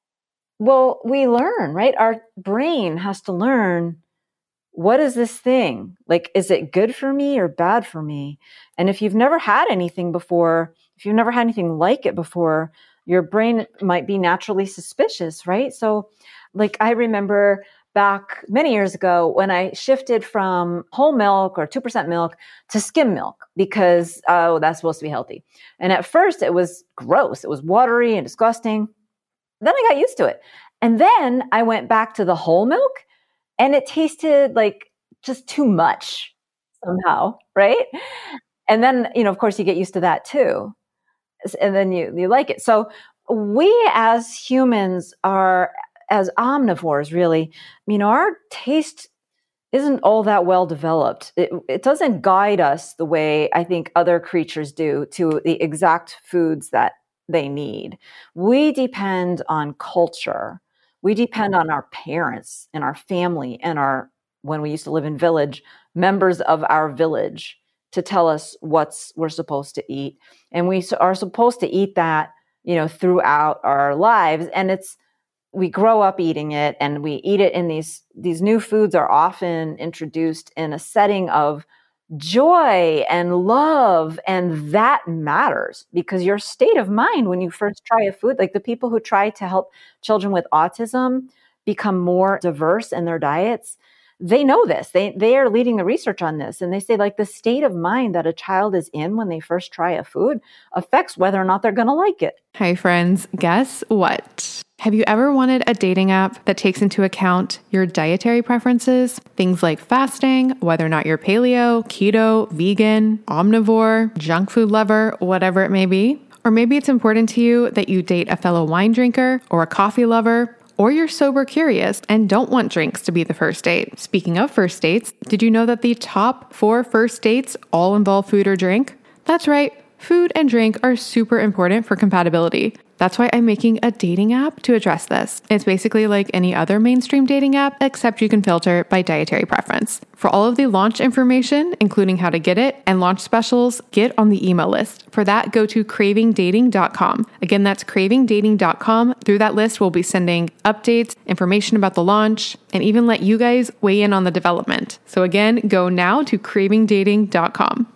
S1: Well, we learn, right? Our brain has to learn, what is this thing? Like, is it good for me or bad for me? And if you've never had anything before, if you've never had anything like it before, your brain might be naturally suspicious, right? So, like, I remember back many years ago when I shifted from whole milk or two percent milk to skim milk because, oh, that's supposed to be healthy. And at first it was gross. It was watery and disgusting. Then I got used to it. And then I went back to the whole milk and it tasted like just too much somehow, right? And then, you know, of course you get used to that too. And then you, you like it. So we as humans are, as omnivores, really, you know, our taste isn't all that well developed. It, it doesn't guide us the way I think other creatures do to the exact foods that they need. We depend on culture. We depend on our parents and our family and our, when we used to live in village, members of our village to tell us what's we're supposed to eat. And we are supposed to eat that, you know, throughout our lives. And it's, we grow up eating it and we eat it in these, these new foods are often introduced in a setting of joy and love. And that matters because your state of mind when you first try a food, like the people who try to help children with autism become more diverse in their diets, they know this. They they are leading the research on this. And they say like the state of mind that a child is in when they first try a food affects whether or not they're going to like it.
S2: Hi, friends. Guess what? Have you ever wanted a dating app that takes into account your dietary preferences? Things like fasting, whether or not you're paleo, keto, vegan, omnivore, junk food lover, whatever it may be. Or maybe it's important to you that you date a fellow wine drinker or a coffee lover. Or you're sober curious and don't want drinks to be the first date. Speaking of first dates, did you know that the top four first dates all involve food or drink? That's right, food and drink are super important for compatibility. That's why I'm making a dating app to address this. It's basically like any other mainstream dating app, except you can filter by dietary preference. For all of the launch information, including how to get it and launch specials, get on the email list. For that, go to craving dating dot com. Again, that's craving dating dot com. Through that list, we'll be sending updates, information about the launch, and even let you guys weigh in on the development. So again, go now to craving dating dot com.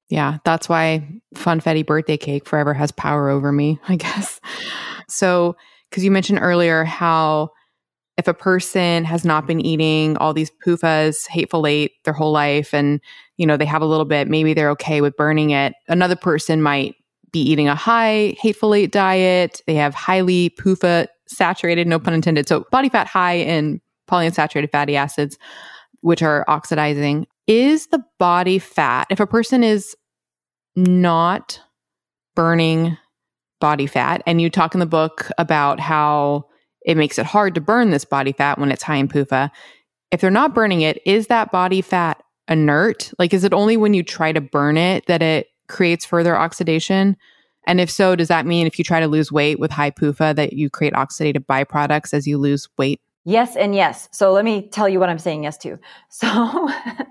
S2: Yeah, that's why Funfetti birthday cake forever has power over me, I guess. So, because you mentioned earlier how if a person has not been eating all these P U F As, hateful eight, their whole life, and you know they have a little bit, maybe they're okay with burning it. Another person might be eating a high hateful eight diet. They have highly P U F A saturated, no pun intended, so body fat high in polyunsaturated fatty acids, which are oxidizing. Is the body fat, if a person is not burning body fat, and you talk in the book about how it makes it hard to burn this body fat when it's high in P U F A, if they're not burning it, is that body fat inert? Like, is it only when you try to burn it that it creates further oxidation? And if so, does that mean if you try to lose weight with high P U F A that you create oxidative byproducts as you lose weight?
S1: Yes and yes. So let me tell you what I'm saying yes to. So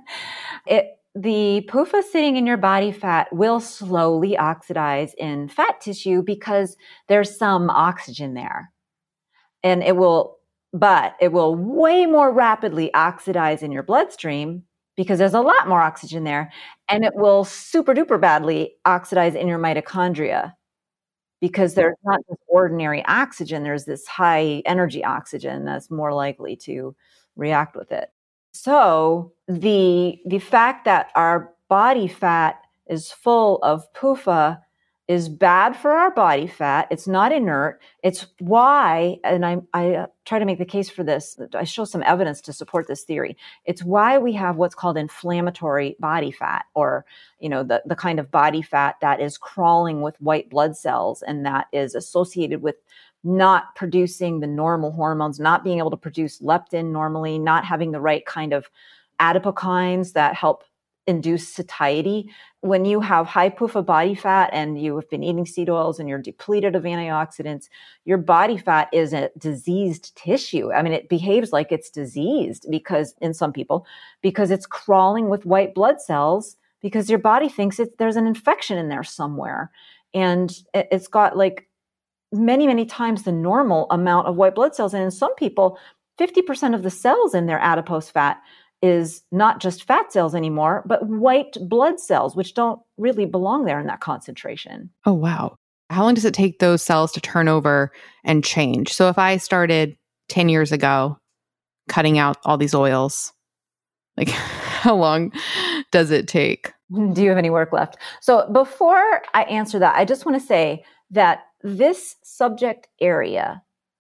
S1: it, the P U F A sitting in your body fat will slowly oxidize in fat tissue because there's some oxygen there. And it will, but it will way more rapidly oxidize in your bloodstream because there's a lot more oxygen there. And it will super duper badly oxidize in your mitochondria because there's not just ordinary oxygen, there's this high energy oxygen that's more likely to react with it. So the, the fact that our body fat is full of P U F A is bad for our body fat. It's not inert. It's why, and I, I try to make the case for this, I show some evidence to support this theory. It's why we have what's called inflammatory body fat, or, you know, the, the kind of body fat that is crawling with white blood cells and that is associated with not producing the normal hormones, not being able to produce leptin normally, not having the right kind of adipokines that help induce satiety. When you have high P U F A body fat and you have been eating seed oils and you're depleted of antioxidants, your body fat is a diseased tissue. I mean, it behaves like it's diseased because in some people, because it's crawling with white blood cells because your body thinks it, there's an infection in there somewhere. And it, it's got like many, many times the normal amount of white blood cells. And in some people, fifty percent of the cells in their adipose fat is not just fat cells anymore, but white blood cells, which don't really belong there in that concentration.
S2: Oh, wow. How long does it take those cells to turn over and change? So if I started ten years ago cutting out all these oils, like how long does it take?
S1: Do you have any work left? So before I answer that, I just want to say that this subject area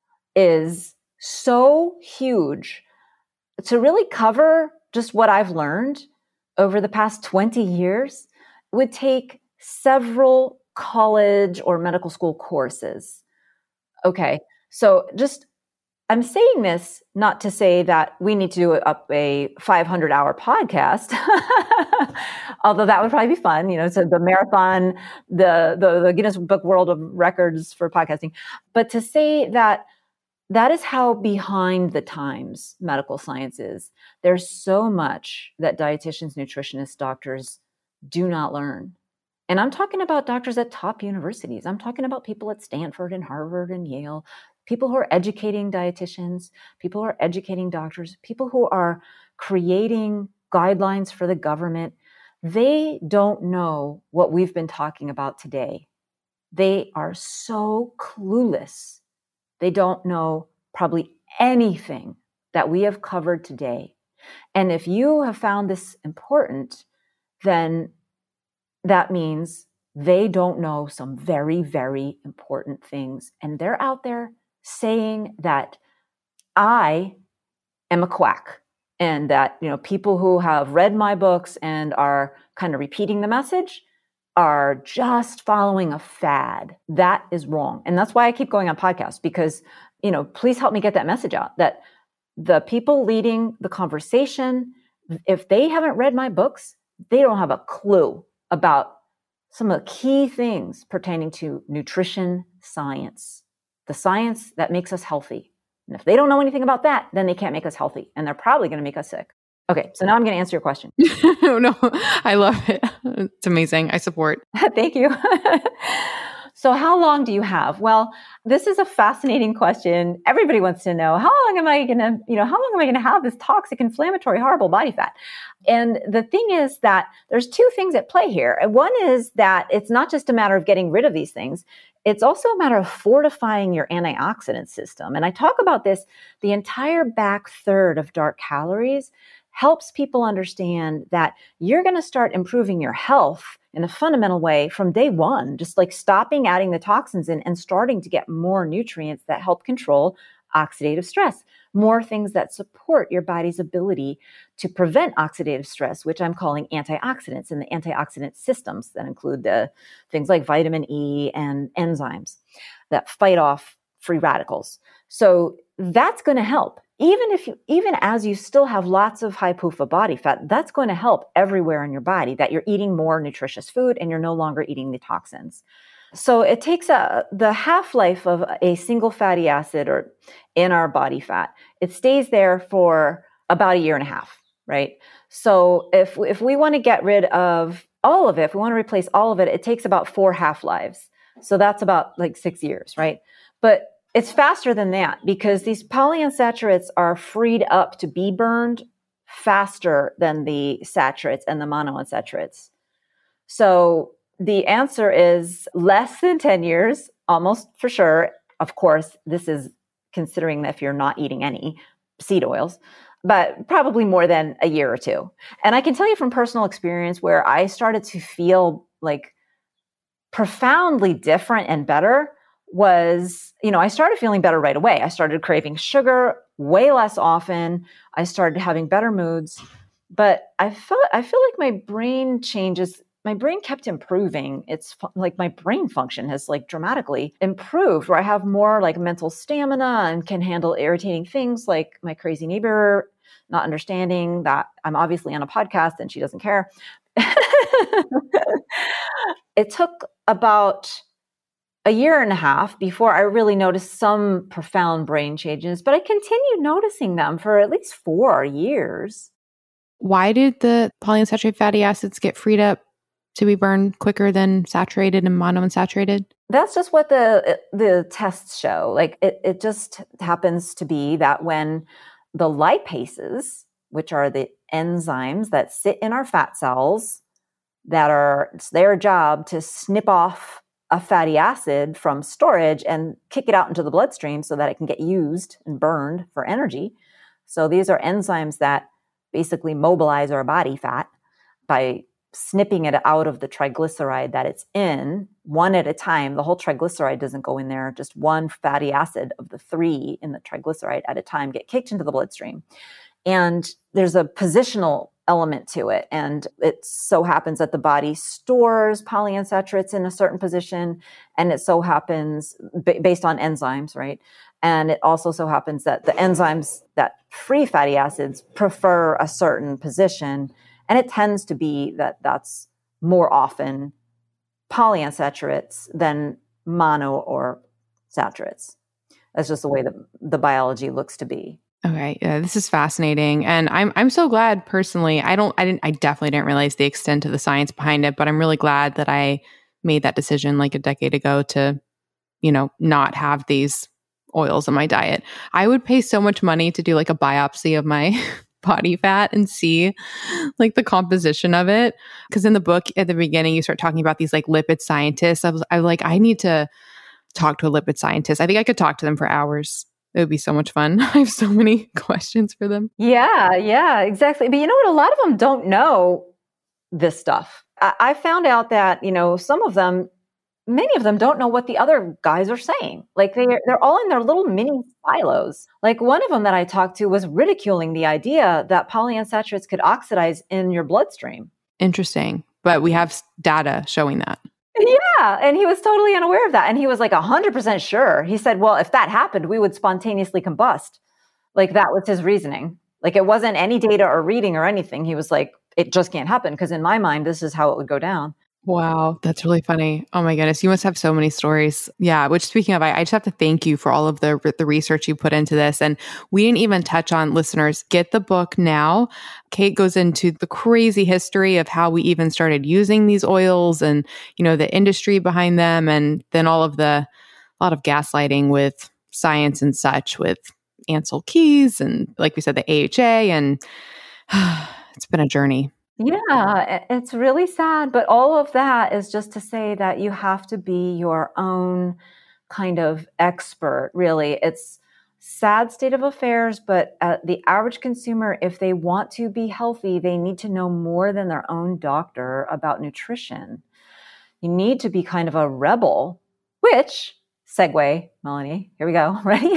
S1: is so huge. To really cover just what I've learned over the past twenty years would take several college or medical school courses. Okay, so just, I'm saying this not to say that we need to do up a five hundred hour podcast, although that would probably be fun, you know, so the marathon, the, the, the Guinness Book World of Records for podcasting, but to say that that is how behind the times medical science is. There's so much that dietitians, nutritionists, doctors do not learn. And I'm talking about doctors at top universities. I'm talking about people at Stanford and Harvard and Yale, people who are educating dietitians, people who are educating doctors, people who are creating guidelines for the government. They don't know what we've been talking about today. They are so clueless. They don't know probably anything that we have covered today. And if you have found this important, then that means they don't know some very, very important things. And they're out there saying that I am a quack and that, you know, people who have read my books and are kind of repeating the message are just following a fad. That is wrong. And that's why I keep going on podcasts because, you know, please help me get that message out that the people leading the conversation, if they haven't read my books, they don't have a clue about some of the key things pertaining to nutrition science, the science that makes us healthy. And if they don't know anything about that, then they can't make us healthy and they're probably going to make us sick. Okay, so now I'm going to answer your question.
S2: No, I love it. It's amazing. I support.
S1: Thank you. So how long do you have? Well, this is a fascinating question. Everybody wants to know, how long am I going to, you know, how long am I going to have this toxic, inflammatory, horrible body fat? And the thing is that there's two things at play here. And one is that it's not just a matter of getting rid of these things. It's also a matter of fortifying your antioxidant system. And I talk about this, the entire back third of Dark Calories helps people understand that you're going to start improving your health in a fundamental way from day one, just like stopping adding the toxins in and starting to get more nutrients that help control oxidative stress, more things that support your body's ability to prevent oxidative stress, which I'm calling antioxidants, and the antioxidant systems that include the things like vitamin E and enzymes that fight off free radicals. So that's going to help. Even if you, even as you still have lots of high P U F A body fat, that's going to help everywhere in your body that you're eating more nutritious food and you're no longer eating the toxins. So it takes a, the half-life of a single fatty acid or in our body fat. It stays there for about a year and a half, right? So if, if we want to get rid of all of it, if we want to replace all of it, it takes about four half-lives. So that's about like six years, right? But it's faster than that because these polyunsaturates are freed up to be burned faster than the saturates and the monounsaturates. So the answer is less than ten years, almost for sure. Of course, this is considering that if you're not eating any seed oils, but probably more than a year or two. And I can tell you from personal experience where I started to feel like profoundly different and better was, you know, I started feeling better right away. I started craving sugar way less often. I started having better moods, but I felt, I feel like my brain changes. My brain kept improving. It's fu- like my brain function has like dramatically improved where I have more like mental stamina and can handle irritating things like my crazy neighbor not understanding that I'm obviously on a podcast and she doesn't care. It took about a year and a half before I really noticed some profound brain changes, but I continued noticing them for at least four years.
S2: Why did the polyunsaturated fatty acids get freed up to be burned quicker than saturated and monounsaturated?
S1: That's just what the the tests show. Like it, it just happens to be that when the lipases, which are the enzymes that sit in our fat cells, that are, it's their job to snip off a fatty acid from storage and kick it out into the bloodstream so that it can get used and burned for energy. So these are enzymes that basically mobilize our body fat by snipping it out of the triglyceride that it's in one at a time. The whole triglyceride doesn't go in there. Just one fatty acid of the three in the triglyceride at a time get kicked into the bloodstream. And there's a positional element to it. And it so happens that the body stores polyunsaturates in a certain position. And it so happens b- based on enzymes, right? And it also so happens that the enzymes that free fatty acids prefer a certain position. And it tends to be that that's more often polyunsaturates than mono or saturates. That's just the way that the biology looks to be.
S2: Okay, yeah, this is fascinating, and I'm I'm so glad personally. I don't, I didn't, I definitely didn't realize the extent of the science behind it, but I'm really glad that I made that decision like a decade ago to, you know, not have these oils in my diet. I would pay so much money to do like a biopsy of my body fat and see like the composition of it. Because in the book at the beginning, you start talking about these like lipid scientists. I was, I was like, I need to talk to a lipid scientist. I think I could talk to them for hours. It would be so much fun. I have so many questions for them.
S1: Yeah, yeah, exactly. But you know what? A lot of them don't know this stuff. I, I found out that, you know, some of them, many of them don't know what the other guys are saying. Like they're, they're all in their little mini silos. Like one of them that I talked to was ridiculing the idea that polyunsaturates could oxidize in your bloodstream.
S2: Interesting. But we have data showing that.
S1: Yeah. And he was totally unaware of that. And he was like one hundred percent sure. He said, well, if that happened, we would spontaneously combust. Like that was his reasoning. Like it wasn't any data or reading or anything. He was like, it just can't happen because in my mind, this is how it would go down.
S2: Wow, that's really funny. Oh my goodness, you must have so many stories. Yeah, which speaking of, I, I just have to thank you for all of the the research you put into this. And we didn't even touch on, listeners, get the book now. Kate goes into the crazy history of how we even started using these oils and, you know, the industry behind them, and then all of the, a lot of gaslighting with science and such with Ansel Keys and, like we said, the A H A, and it's been a journey.
S1: Yeah, it's really sad, but all of that is just to say that you have to be your own kind of expert, really. It's sad state of affairs, but uh, the average consumer, if they want to be healthy, they need to know more than their own doctor about nutrition. You need to be kind of a rebel, which, segue, Melanie, here we go, ready?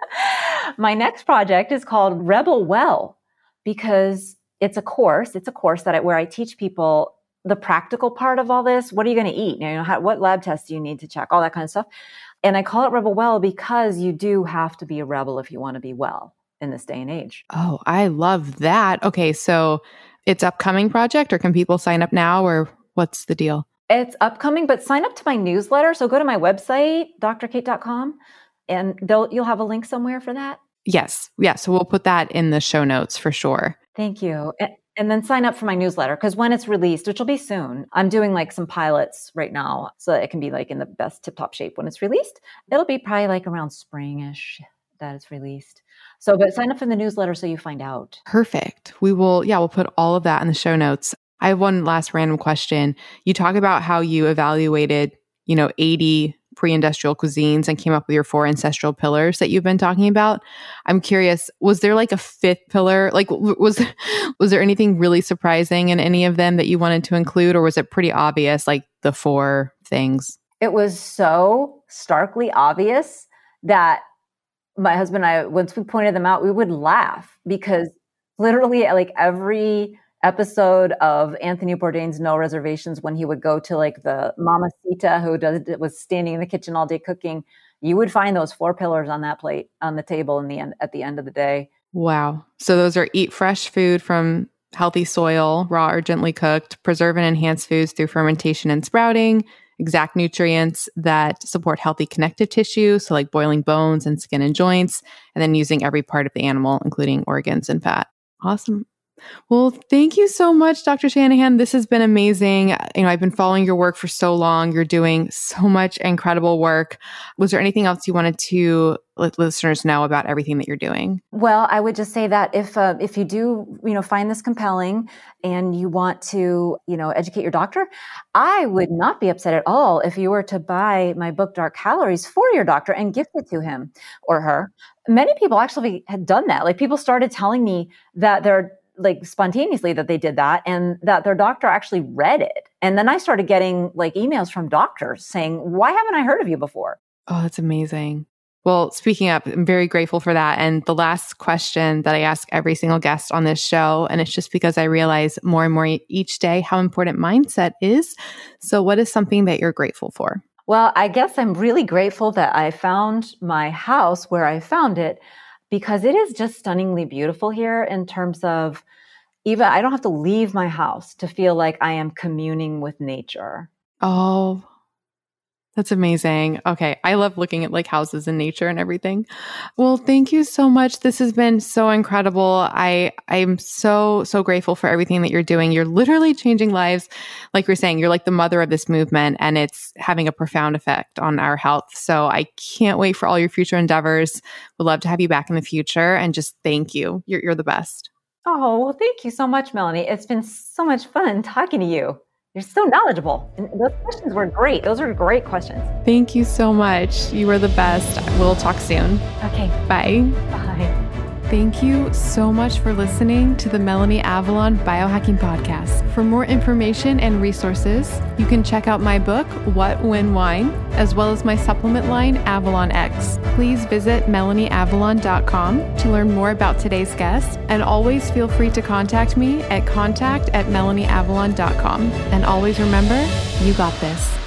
S1: My next project is called Rebel Well, because it's a course. It's a course that I, where I teach people the practical part of all this. What are you going to eat? You know, how, what lab tests do you need to check? All that kind of stuff. And I call it Rebel Well because you do have to be a rebel if you want to be well in this day and age.
S2: Oh, I love that. Okay, so it's upcoming project, or can people sign up now, or what's the deal?
S1: It's upcoming, but sign up to my newsletter. So go to my website, d r kate dot com, and they'll, you'll have a link somewhere for that.
S2: Yes. Yeah. So we'll put that in the show notes for sure.
S1: Thank you. And, and then sign up for my newsletter, because when it's released, which will be soon, I'm doing like some pilots right now so that it can be like in the best tip-top shape when it's released. It'll be probably like around spring-ish that it's released. So, but sign up for the newsletter so you find out.
S2: Perfect. We will, yeah, we'll put all of that in the show notes. I have one last random question. You talk about how you evaluated, you know, eighty pre-industrial cuisines and came up with your four ancestral pillars that you've been talking about. I'm curious, was there like a fifth pillar? Like, was, was there anything really surprising in any of them that you wanted to include, or was it pretty obvious, like the four things?
S1: It was so starkly obvious that my husband and I, once we pointed them out, we would laugh, because literally like every episode of Anthony Bourdain's No Reservations, when he would go to like the mamacita who does was standing in the kitchen all day cooking, you would find those four pillars on that plate on the table in the end at the end of the day.
S2: Wow. So those are eat fresh food from healthy soil, raw or gently cooked, preserve and enhance foods through fermentation and sprouting, exact nutrients that support healthy connective tissue, so like boiling bones and skin and joints, and then using every part of the animal, including organs and fat. Awesome. Well, thank you so much, Doctor Shanahan. This has been amazing. You know, I've been following your work for so long. You're doing so much incredible work. Was there anything else you wanted to let listeners know about everything that you're doing?
S1: Well, I would just say that if uh, if you do, you know, find this compelling and you want to, you know, educate your doctor, I would not be upset at all if you were to buy my book, Dark Calories, for your doctor and gift it to him or her. Many people actually had done that. Like, people started telling me that they're like spontaneously that they did that and that their doctor actually read it. And then I started getting like emails from doctors saying, why haven't I heard of you before?
S2: Oh, that's amazing. Well, speaking up, I'm very grateful for that. And the last question that I ask every single guest on this show, and it's just because I realize more and more each day how important mindset is. So what is something that you're grateful for?
S1: Well, I guess I'm really grateful that I found my house where I found it, because it is just stunningly beautiful here in terms of even I don't have to leave my house to feel like I am communing with nature.
S2: Oh, that's amazing. Okay. I love looking at like houses and nature and everything. Well, thank you so much. This has been so incredible. I, I'm so, so grateful for everything that you're doing. You're literally changing lives. Like you're saying, you're like the mother of this movement, and it's having a profound effect on our health. So I can't wait for all your future endeavors. Would love to have you back in the future, and just thank you. You're, you're the best.
S1: Oh, well, thank you so much, Melanie. It's been so much fun talking to you. You're so knowledgeable. And those questions were great. Those are great questions.
S2: Thank you so much. You are the best. We'll talk soon.
S1: Okay.
S2: Bye.
S1: Bye.
S2: Thank you so much for listening to the Melanie Avalon Biohacking Podcast. For more information and resources, you can check out my book, What, When, Wine, as well as my supplement line, Avalon X. Please visit melanie avalon dot com to learn more about today's guest, and always feel free to contact me at contact at melanie avalon dot com. And always remember, you got this.